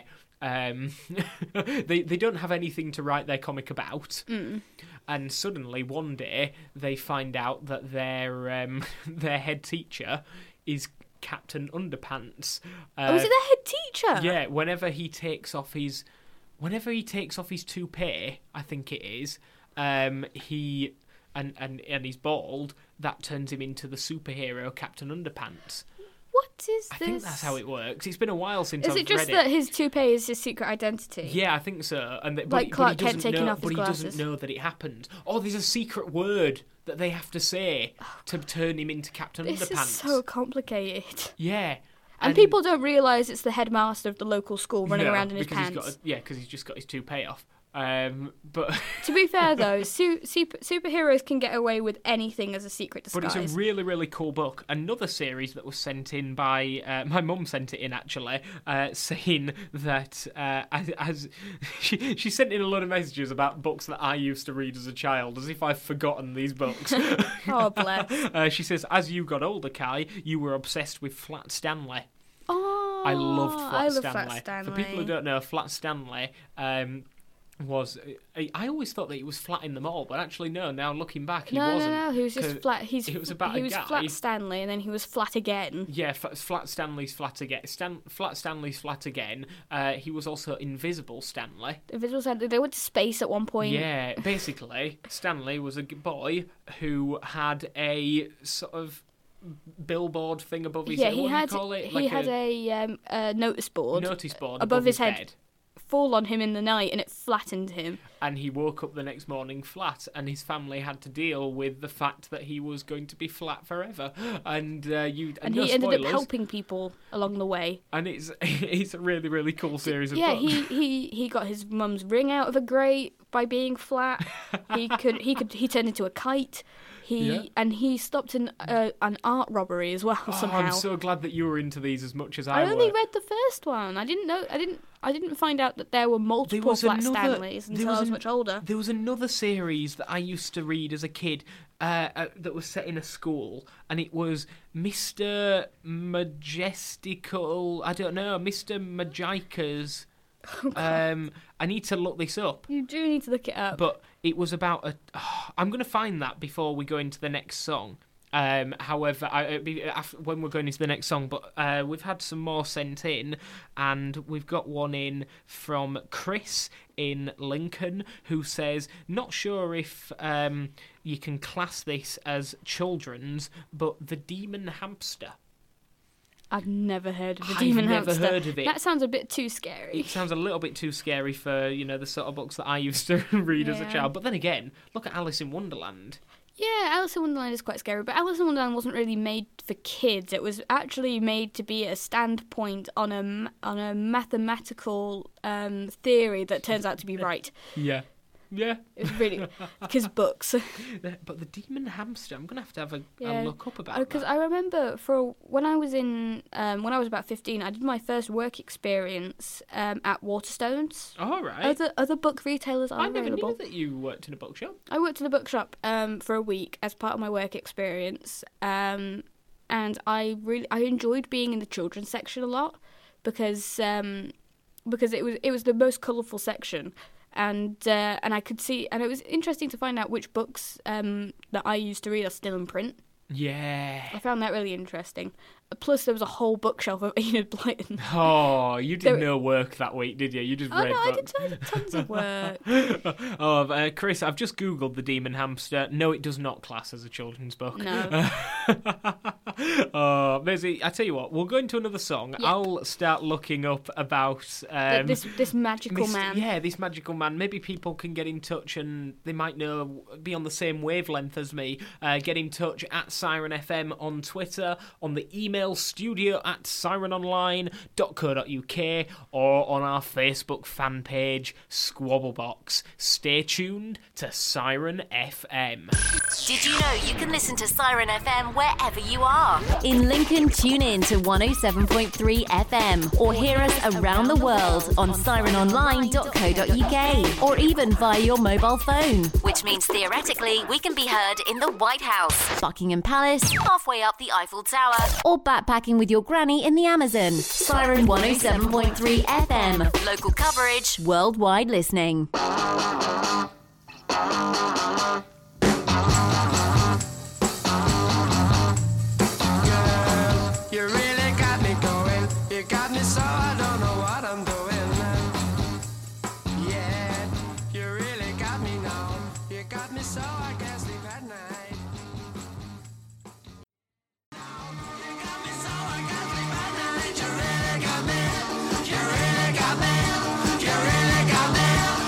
they don't have anything to write their comic about, and suddenly one day they find out that their head teacher is Captain Underpants. Is it their head teacher? Yeah, whenever he takes off his toupee, I think it is, he... And he's bald, that turns him into the superhero Captain Underpants. What is this? I think that's how it works. It's been a while since I've read it. Is it just that his toupee is his secret identity? Yeah, I think so. Clark Kent taking off his glasses. But he doesn't know that it happened. Oh, there's a secret word that they have to say to turn him into Captain Underpants. This is so complicated. Yeah. And people don't realise it's the headmaster of the local school running around in his pants. Because he's just got his toupee off. But to be fair, though, superheroes can get away with anything as a secret disguise. But it's a really, really cool book. Another series that was sent in by... my mum sent it in, actually, saying that... she sent in a lot of messages about books that I used to read as a child, as if I've forgotten these books. Oh, bless. She says, as you got older, Kai, you were obsessed with Flat Stanley. Oh, I loved Flat Stanley. Flat Stanley. For people who don't know, Flat Stanley... was... I always thought that he was flatting them all, but actually no, now looking back, he No, wasn't. no, he was just 'cause flat. it was about he a was guy... flat Stanley, and then he was flat again. Yeah, Flat Stanley's flat again. Flat Stanley's flat again. He was also Invisible Stanley. Invisible Stanley. They went to space at one point. Yeah, basically, Stanley was a boy who had a sort of billboard thing above his Yeah, head. he What had do you call it? he had a notice board notice board above his head. bed. Fall on him in the night, and it flattened him. And he woke up the next morning flat, and his family had to deal with the fact that he was going to be flat forever. And And no he ended up spoilers, helping people along the way. And it's a really, really cool series of Yeah, books. he got his mum's ring out of a grate by being flat. he turned into a kite. He stopped an art robbery as well somehow. I'm so glad that you were into these as much as I I were. only read the first one. I didn't find out that there were multiple Flat Stanleys until I was much older. There was another series that I used to read as a kid that was set in a school, and it was Mr. Majestical. I don't know, Mr. Magicas. I need to look this up. You do need to look it up. But it was about a... I'm going to find that before we go into the next song. However, when we're going into the next song, but we've had some more sent in, and we've got one in from Chris in Lincoln, who says, not sure if you can class this as children's, but The Demon Hamster. I've never heard of the I've Demon never Hamster. heard of it. That sounds a bit too scary. It sounds a little bit too scary for, the sort of books that I used to read as a Yeah. child. But then again, look at Alice in Wonderland. Yeah, Alice in Wonderland is quite scary, but Alice in Wonderland wasn't really made for kids. It was actually made to be a standpoint on a mathematical theory that turns out to be right. Yeah. Yeah. It was really kids' books. But The Demon Hamster, I'm going to have a Yeah. look up about Because that. I remember when I was about 15, I did my first work experience at Waterstones. All right. Other book retailers are I never available. knew that you worked in a bookshop. I worked in a bookshop for a week as part of my work experience, and I enjoyed being in the children's section a lot because it was the most colourful section, and I could see, and it was interesting to find out which books that I used to read are still in print. Yeah. I found that really interesting. Plus, there was a whole bookshelf of Enid Blyton. Oh, you did There- no work that week, did you? You just Oh read no, I books. did tons of work. Chris, I've just Googled The Demon Hamster. No, it does not class as a children's book. No. Maisie, I tell you what, we'll go into another song. Yep. I'll start looking up about This magical man. Yeah, this magical man. Maybe people can get in touch and they might be on the same wavelength as me. Get in touch at Siren FM on Twitter, on the email studio@sirenonline.co.uk, or on our Facebook fan page, Squabblebox. Stay tuned to Siren FM. Did you know you can listen to Siren FM wherever you are? In Lincoln, tune in to 107.3 FM or hear us around the world on sirenonline.co.uk or even via your mobile phone, which means theoretically we can be heard in the White House, Buckingham Palace, halfway up the Eiffel Tower, or backpacking with your granny in the Amazon. Siren 107.3 FM, local coverage, worldwide listening. You really got me going. You got me so I don't know what I'm doing. Yeah, you really got me now. You got me so I can't sleep at night. You got me so I can't sleep at night. You really got me. You really got me. You really got me.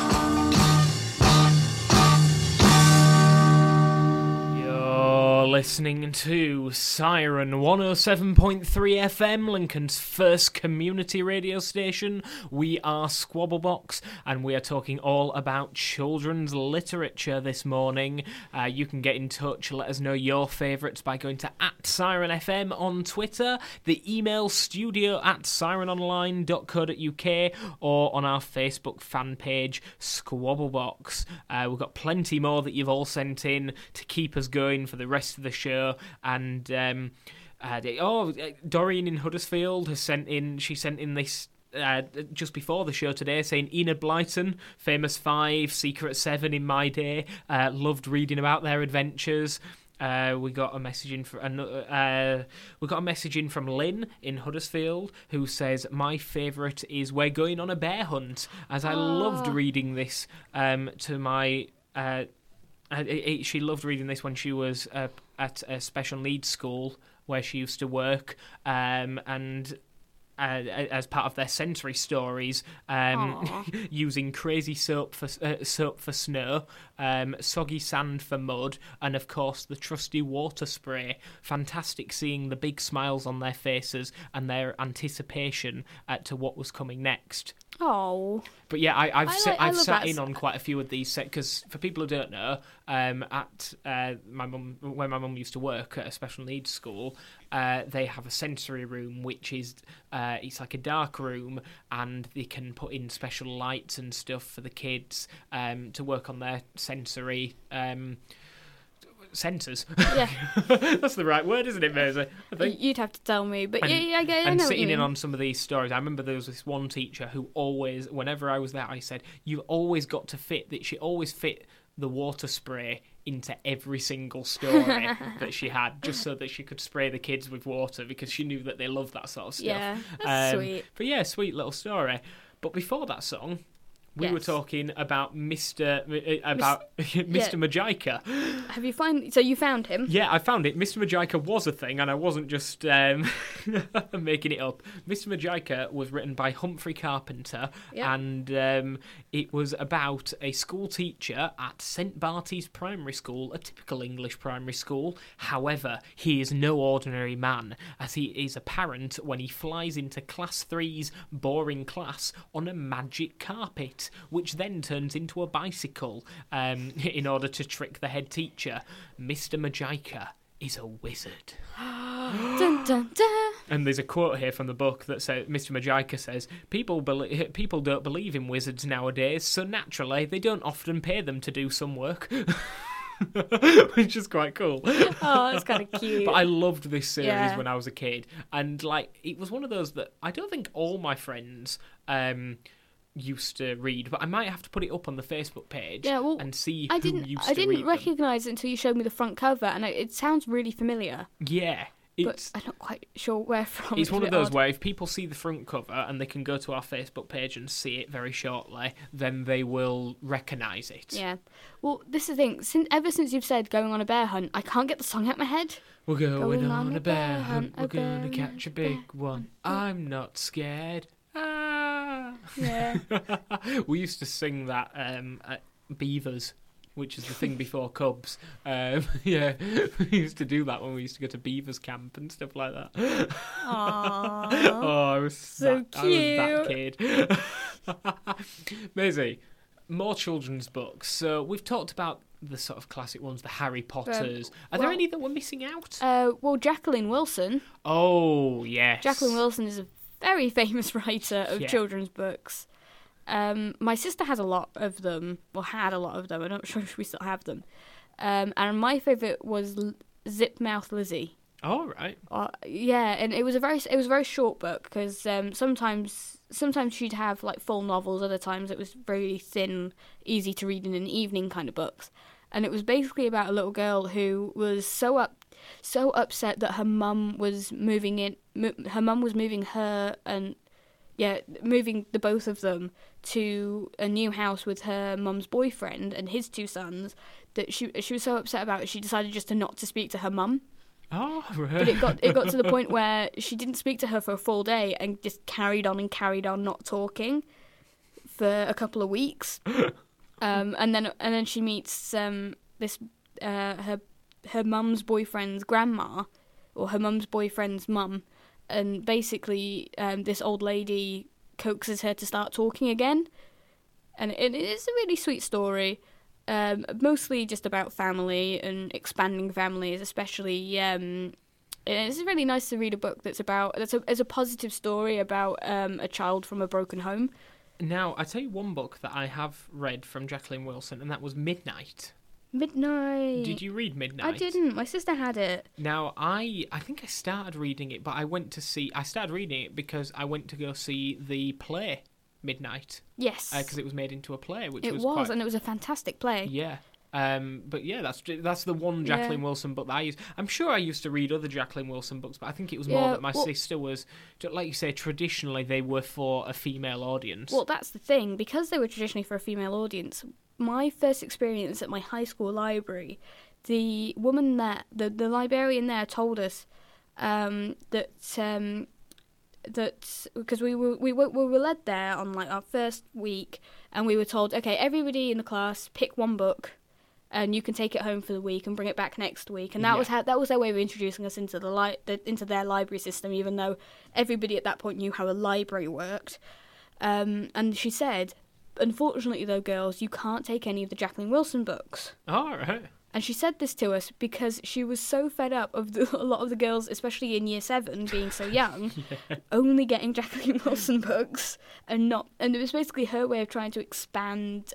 You're listening to Siren 107.3 FM, Lincoln's first community radio station. We are Squabblebox, and we are talking all about children's literature this morning. You can get in touch, let us know your favourites by going to @SirenFM on Twitter, the email studio@sirenonline.co.uk, or on our Facebook fan page, Squabblebox. We've got plenty more that you've all sent in to keep us going for the rest of the show, and Dorian in Huddersfield has sent in this just before the show today saying Enid Blyton, Famous Five, Secret Seven in my day, loved reading about their adventures. We got a message in from Lynn in Huddersfield, who says my favourite is We're Going on a Bear Hunt, as I loved reading this to my. She loved reading this when she was at a special needs school where she used to work, and. As part of their sensory stories, using crazy soap for snow, soggy sand for mud, and of course the trusty water spray. Fantastic seeing the big smiles on their faces and their anticipation to what was coming next. Oh. But yeah, I've love sat that. in on quite a few of these because for people who don't know, at my mum, where my mum used to work at a special needs school, they have a sensory room which is it's like a dark room, and they can put in special lights and stuff for the kids to work on their sensory sensors. Yeah. That's the right word, isn't it, Maisie? I think. You'd have to tell me, but And- yeah, I know And what sitting you in mean. on some of these stories, I remember there was this one teacher who always, whenever I was there, I said, "You've always got to fit that." She always fit the water spray into every single story that she had, just so that she could spray the kids with water because she knew that they loved that sort of stuff. Yeah, that's sweet. But yeah, sweet little story. But before that song, we were Yes. talking about Mr. Majika. Have you so you found him? Yeah, I found it. Mr. Majika was a thing, and I wasn't just making it up. Mr. Majika was written by Humphrey Carpenter, Yep. and it was about a school teacher at St. Barty's Primary School, a typical English primary school. However, he is no ordinary man, as he is apparent when he flies into Class 3's boring class on a magic carpet, which then turns into a bicycle in order to trick the head teacher. Mr. Majika is a wizard. Dun, dun, dun. And there's a quote here from the book that says, Mr. Majika says, people don't believe in wizards nowadays, so naturally they don't often pay them to do some work. Which is quite cool. Oh, that's kind of cute. But I loved this series Yeah. when I was a kid. And like it was one of those that I don't think all my friends used to read, but I might have to put it up on the Facebook page and see who used to I didn't read them. recognise it until you showed me the front cover, and it sounds really familiar, Yeah. but It's I'm not quite sure where from. It's a one of bit those odd. where if people see the front cover and they can go to our Facebook page and see it very shortly, then they will recognise it. Yeah. Well, this is the thing. Ever since you've said going on a bear hunt, I can't get the song out my head. We're going on a bear hunt, we're gonna catch a big one. I'm not scared. Ah. Yeah. We used to sing that at Beavers, which is the thing before Cubs. Yeah, we used to do that when we used to go to Beavers camp and stuff like that. Aww. Oh, I was So that kid. Maisie, more children's books. So we've talked about the sort of classic ones, the Harry Potters. Are there well- any that we're missing out? Well, Jacqueline Wilson. Oh, yes. Jacqueline Wilson is a very famous writer of Yeah. children's books. My sister has a lot of them. Well, had a lot of them. I'm not sure if we still have them. And my favourite was Zip Mouth Lizzie. All right. Yeah, and it was a very short book because sometimes she'd have like full novels. Other times it was very thin, easy to read in an evening kind of books. And it was basically about a little girl who was so upset that her mum was moving moving the both of them to a new house with her mum's boyfriend and his two sons, that she was so upset about it she decided just not to speak to her mum. Oh, right. But it got to the point where she didn't speak to her for a full day and just carried on not talking for a couple of weeks. And then she meets this her mum's boyfriend's grandma, or her mum's boyfriend's mum, and basically this old lady coaxes her to start talking again. And it's a really sweet story. Mostly just about family and expanding families, especially. It's really nice to read a book that's a positive story about a child from a broken home. Now, I tell you one book that I have read from Jacqueline Wilson, and that was Midnight. Midnight. Did you read Midnight? I didn't. My sister had it. Now, I think I started reading it, but I started reading it because I went to go see the play Midnight, Yes. because it was made into a play, which it was was, quite... and it was a fantastic play. Yeah. But yeah, that's the one Jacqueline Wilson book that I used. I'm sure I used to read other Jacqueline Wilson books, but I think it was more Yeah, that my well- sister was, like you say, traditionally they were for a female audience. Well, that's the thing. Because they were traditionally for a female audience, my first experience at my high school library, the woman there, the librarian there told us that because we were led there on like our first week, and we were told, okay, everybody in the class pick one book, and you can take it home for the week and bring it back next week. And that was their way of introducing us into into their library system, even though everybody at that point knew how a library worked. And she said, unfortunately though, girls, you can't take any of the Jacqueline Wilson books. All right. And she said this to us because she was so fed up of a lot of the girls, especially in year 7, being so young, only getting Jacqueline Wilson books and it was basically her way of trying to expand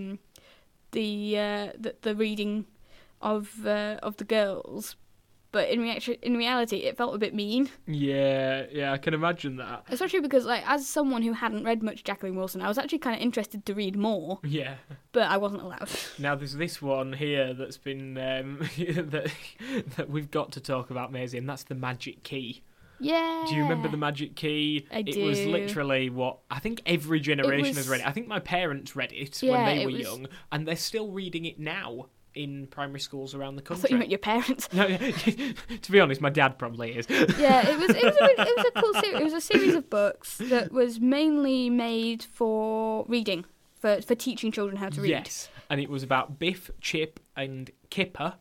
the reading of the girls. But in reality, it felt a bit mean. Yeah, I can imagine that. Especially because, like, as someone who hadn't read much Jacqueline Wilson, I was actually kind of interested to read more, Yeah. but I wasn't allowed. Now there's this one here that's been that we've got to talk about, Maisie, and that's the Magic Key. Yeah. Do you remember the Magic Key? I It was do. literally what I think every generation was- has read it. I think my parents read it Yeah, when they it were was- young, and they're still reading it now in primary schools around the I country. thought you meant your parents. No, to be honest, my dad probably is. Yeah, it was a cool series. It was a series of books that was mainly made for reading, for teaching children how to read. Yes, and it was about Biff, Chip, and Kipper.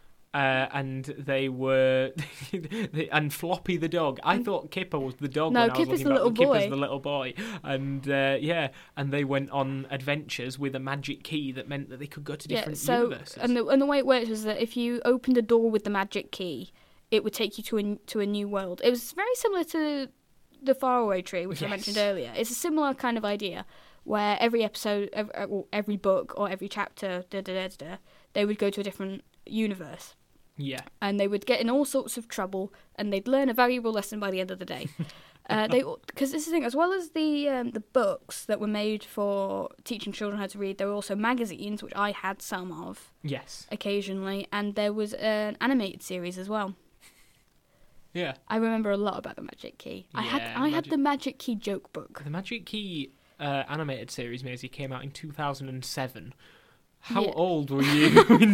And they were, and Floppy the dog. I thought Kipper was the dog. No, when I was Kipper's looking the back. little boy. Kipper's the little boy, and and they went on adventures with a magic key that meant that they could go to different universes. And the way it worked was that if you opened a door with the magic key, it would take you to a new world. It was very similar to the Faraway Tree, which I mentioned earlier. It's a similar kind of idea where every episode, every book or every chapter, they would go to a different universe. Yeah. And they would get in all sorts of trouble, and they'd learn a valuable lesson by the end of the day. Because this is the thing, as well as the books that were made for teaching children how to read, there were also magazines, which I had some of Yes. occasionally, and there was an animated series as well. Yeah. I remember a lot about the Magic Key. I had the Magic Key joke book. The Magic Key animated series, Maisie, came out in 2007. How Yeah. old were you in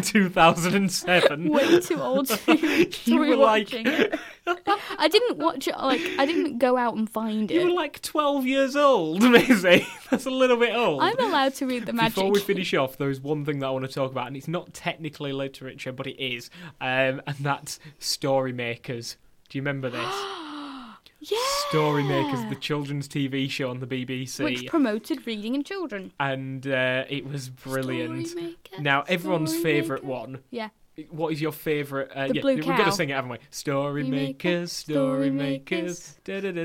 2007? Way too old to be You were like- watching it. I didn't watch it. I didn't go out and find You were it. like 12 years old, Maisie. That's a little bit old. I'm allowed to read the Magic Before we Key. finish off, there is one thing that I want to talk about, and it's not technically literature, but it is, and that's Storymakers. Do you remember this? Yeah. Storymakers, the children's TV show on the BBC. Which promoted reading in children. And it was brilliant. Storymaker, Now, everyone's favourite Storymaker. one. Yeah. What is your favourite? The Blue We're going Cow. to sing it, haven't we? Storymakers, Storymakers.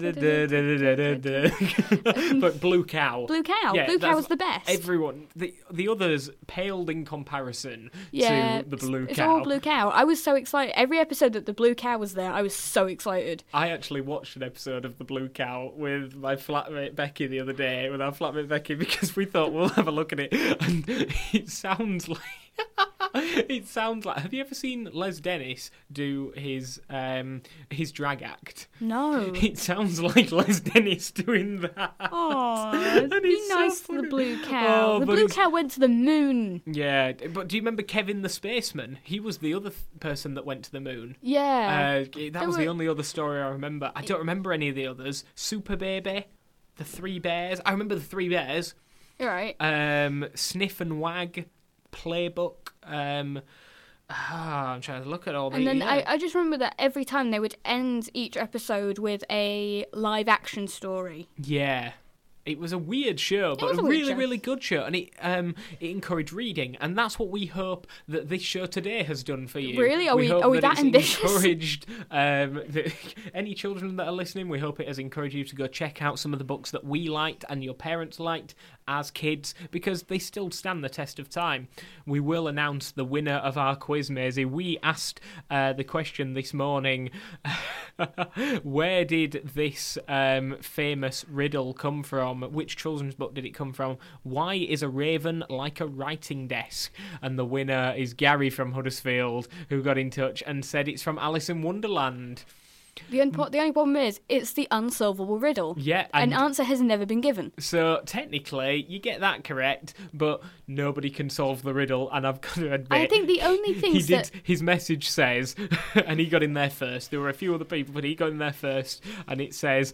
But Blue Cow. Blue Cow. Yeah, Blue Cow that's was the best. Everyone, the others paled in comparison Yeah, to the Blue it's Cow. all Blue Cow. I was so excited. Every episode that the Blue Cow was there, I was so excited. I actually watched an episode of the Blue Cow with my flatmate Becky the other day, with our flatmate Becky, because we thought we'll have a look at it, and it sounds like. It sounds like. Have you ever seen Les Dennis do his drag act? No. It sounds like Les Dennis doing that. Oh, And be it's so nice to the funny. Blue Cow. Oh, the but Blue it's- Cow went to the moon. Yeah, but do you remember Kevin the Spaceman? He was the other person that went to the moon. Yeah. That was the only other story I remember. I don't remember any of the others. Super Baby, the Three Bears. I remember the Three Bears. You're right. Sniff and Wag, Playbook. I'm trying to look at all the. And then yeah. I just remember that every time they would end each episode with a live action story. Yeah. It was a weird show, but was a a weird really, show. really good show, and it encouraged reading, and that's what we hope that this show today has done for you. Really? Are we hope that it's ambitious? Encouraged any children that are listening. We hope it has encouraged you to go check out some of the books that we liked and your parents liked as kids, because they still stand the test of time. We will announce the winner of our quiz, Maisie. We asked the question this morning: where did this famous riddle come from? Which children's book did it come from? Why is a raven like a writing desk? And the winner is Gary from Huddersfield, who got in touch and said it's from Alice in Wonderland. The only problem is, it's the unsolvable riddle. Yeah, An and answer has never been given. so technically you get that correct, but nobody can solve the riddle, and I've got to admit, I think the only things that... his message says, and he got in there first. There were a few other people, but he got in there first, and it says,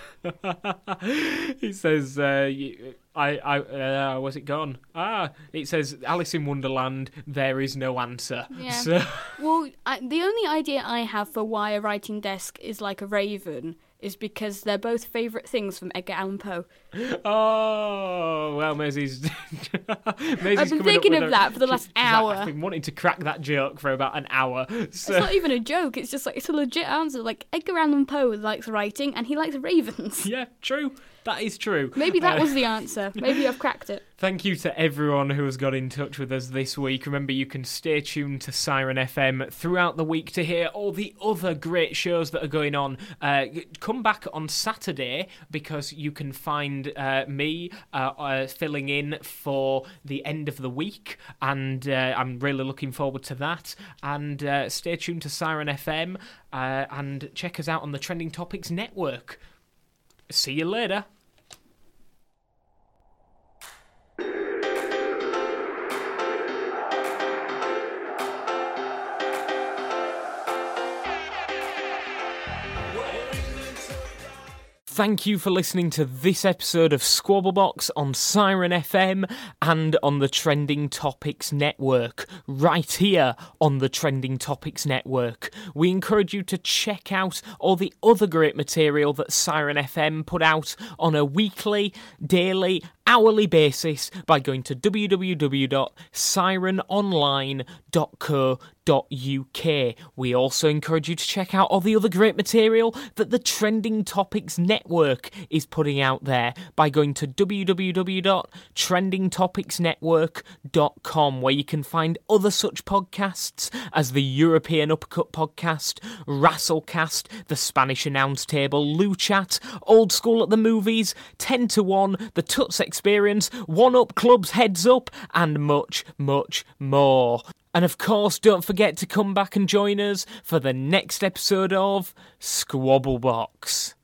it says, was it gone? It says Alice in Wonderland. There is no answer. Yeah. So Well, the only idea I have for why a writing desk is like a raven is because they're both favourite things from Edgar Allan Poe. oh well, Maisie's. Maisie's I've been coming up thinking with of that for the last she's like, hour. I've been wanting to crack that joke for about an hour. So. It's not even a joke, it's just like, it's a legit answer. Like, Edgar Allan Poe likes writing and he likes ravens. Yeah, true. That is true. Maybe that was the answer. Maybe I've cracked it. Thank you to everyone who has got in touch with us this week. Remember, you can stay tuned to Siren FM throughout the week to hear all the other great shows that are going on. Come back on Saturday, because you can find me filling in for the end of the week, and I'm really looking forward to that. And stay tuned to Siren FM and check us out on the Trending Topics Network. See you later. Thank you for listening to this episode of Squabblebox on Siren FM and on the Trending Topics Network, right here on the Trending Topics Network. We encourage you to check out all the other great material that Siren FM put out on a weekly, daily, hourly basis by going to www.sirenonline.co.uk. We also encourage you to check out all the other great material that the Trending Topics Network is putting out there by going to www.trendingtopicsnetwork.com, where you can find other such podcasts as the European Uppercut Podcast, Rasselcast, the Spanish Announce Table, Lou Chat, Old School at the Movies, 10 to 1, the Tuts Experience, One Up Club's Heads Up, and much, much more. And of course, don't forget to come back and join us for the next episode of Squabblebox.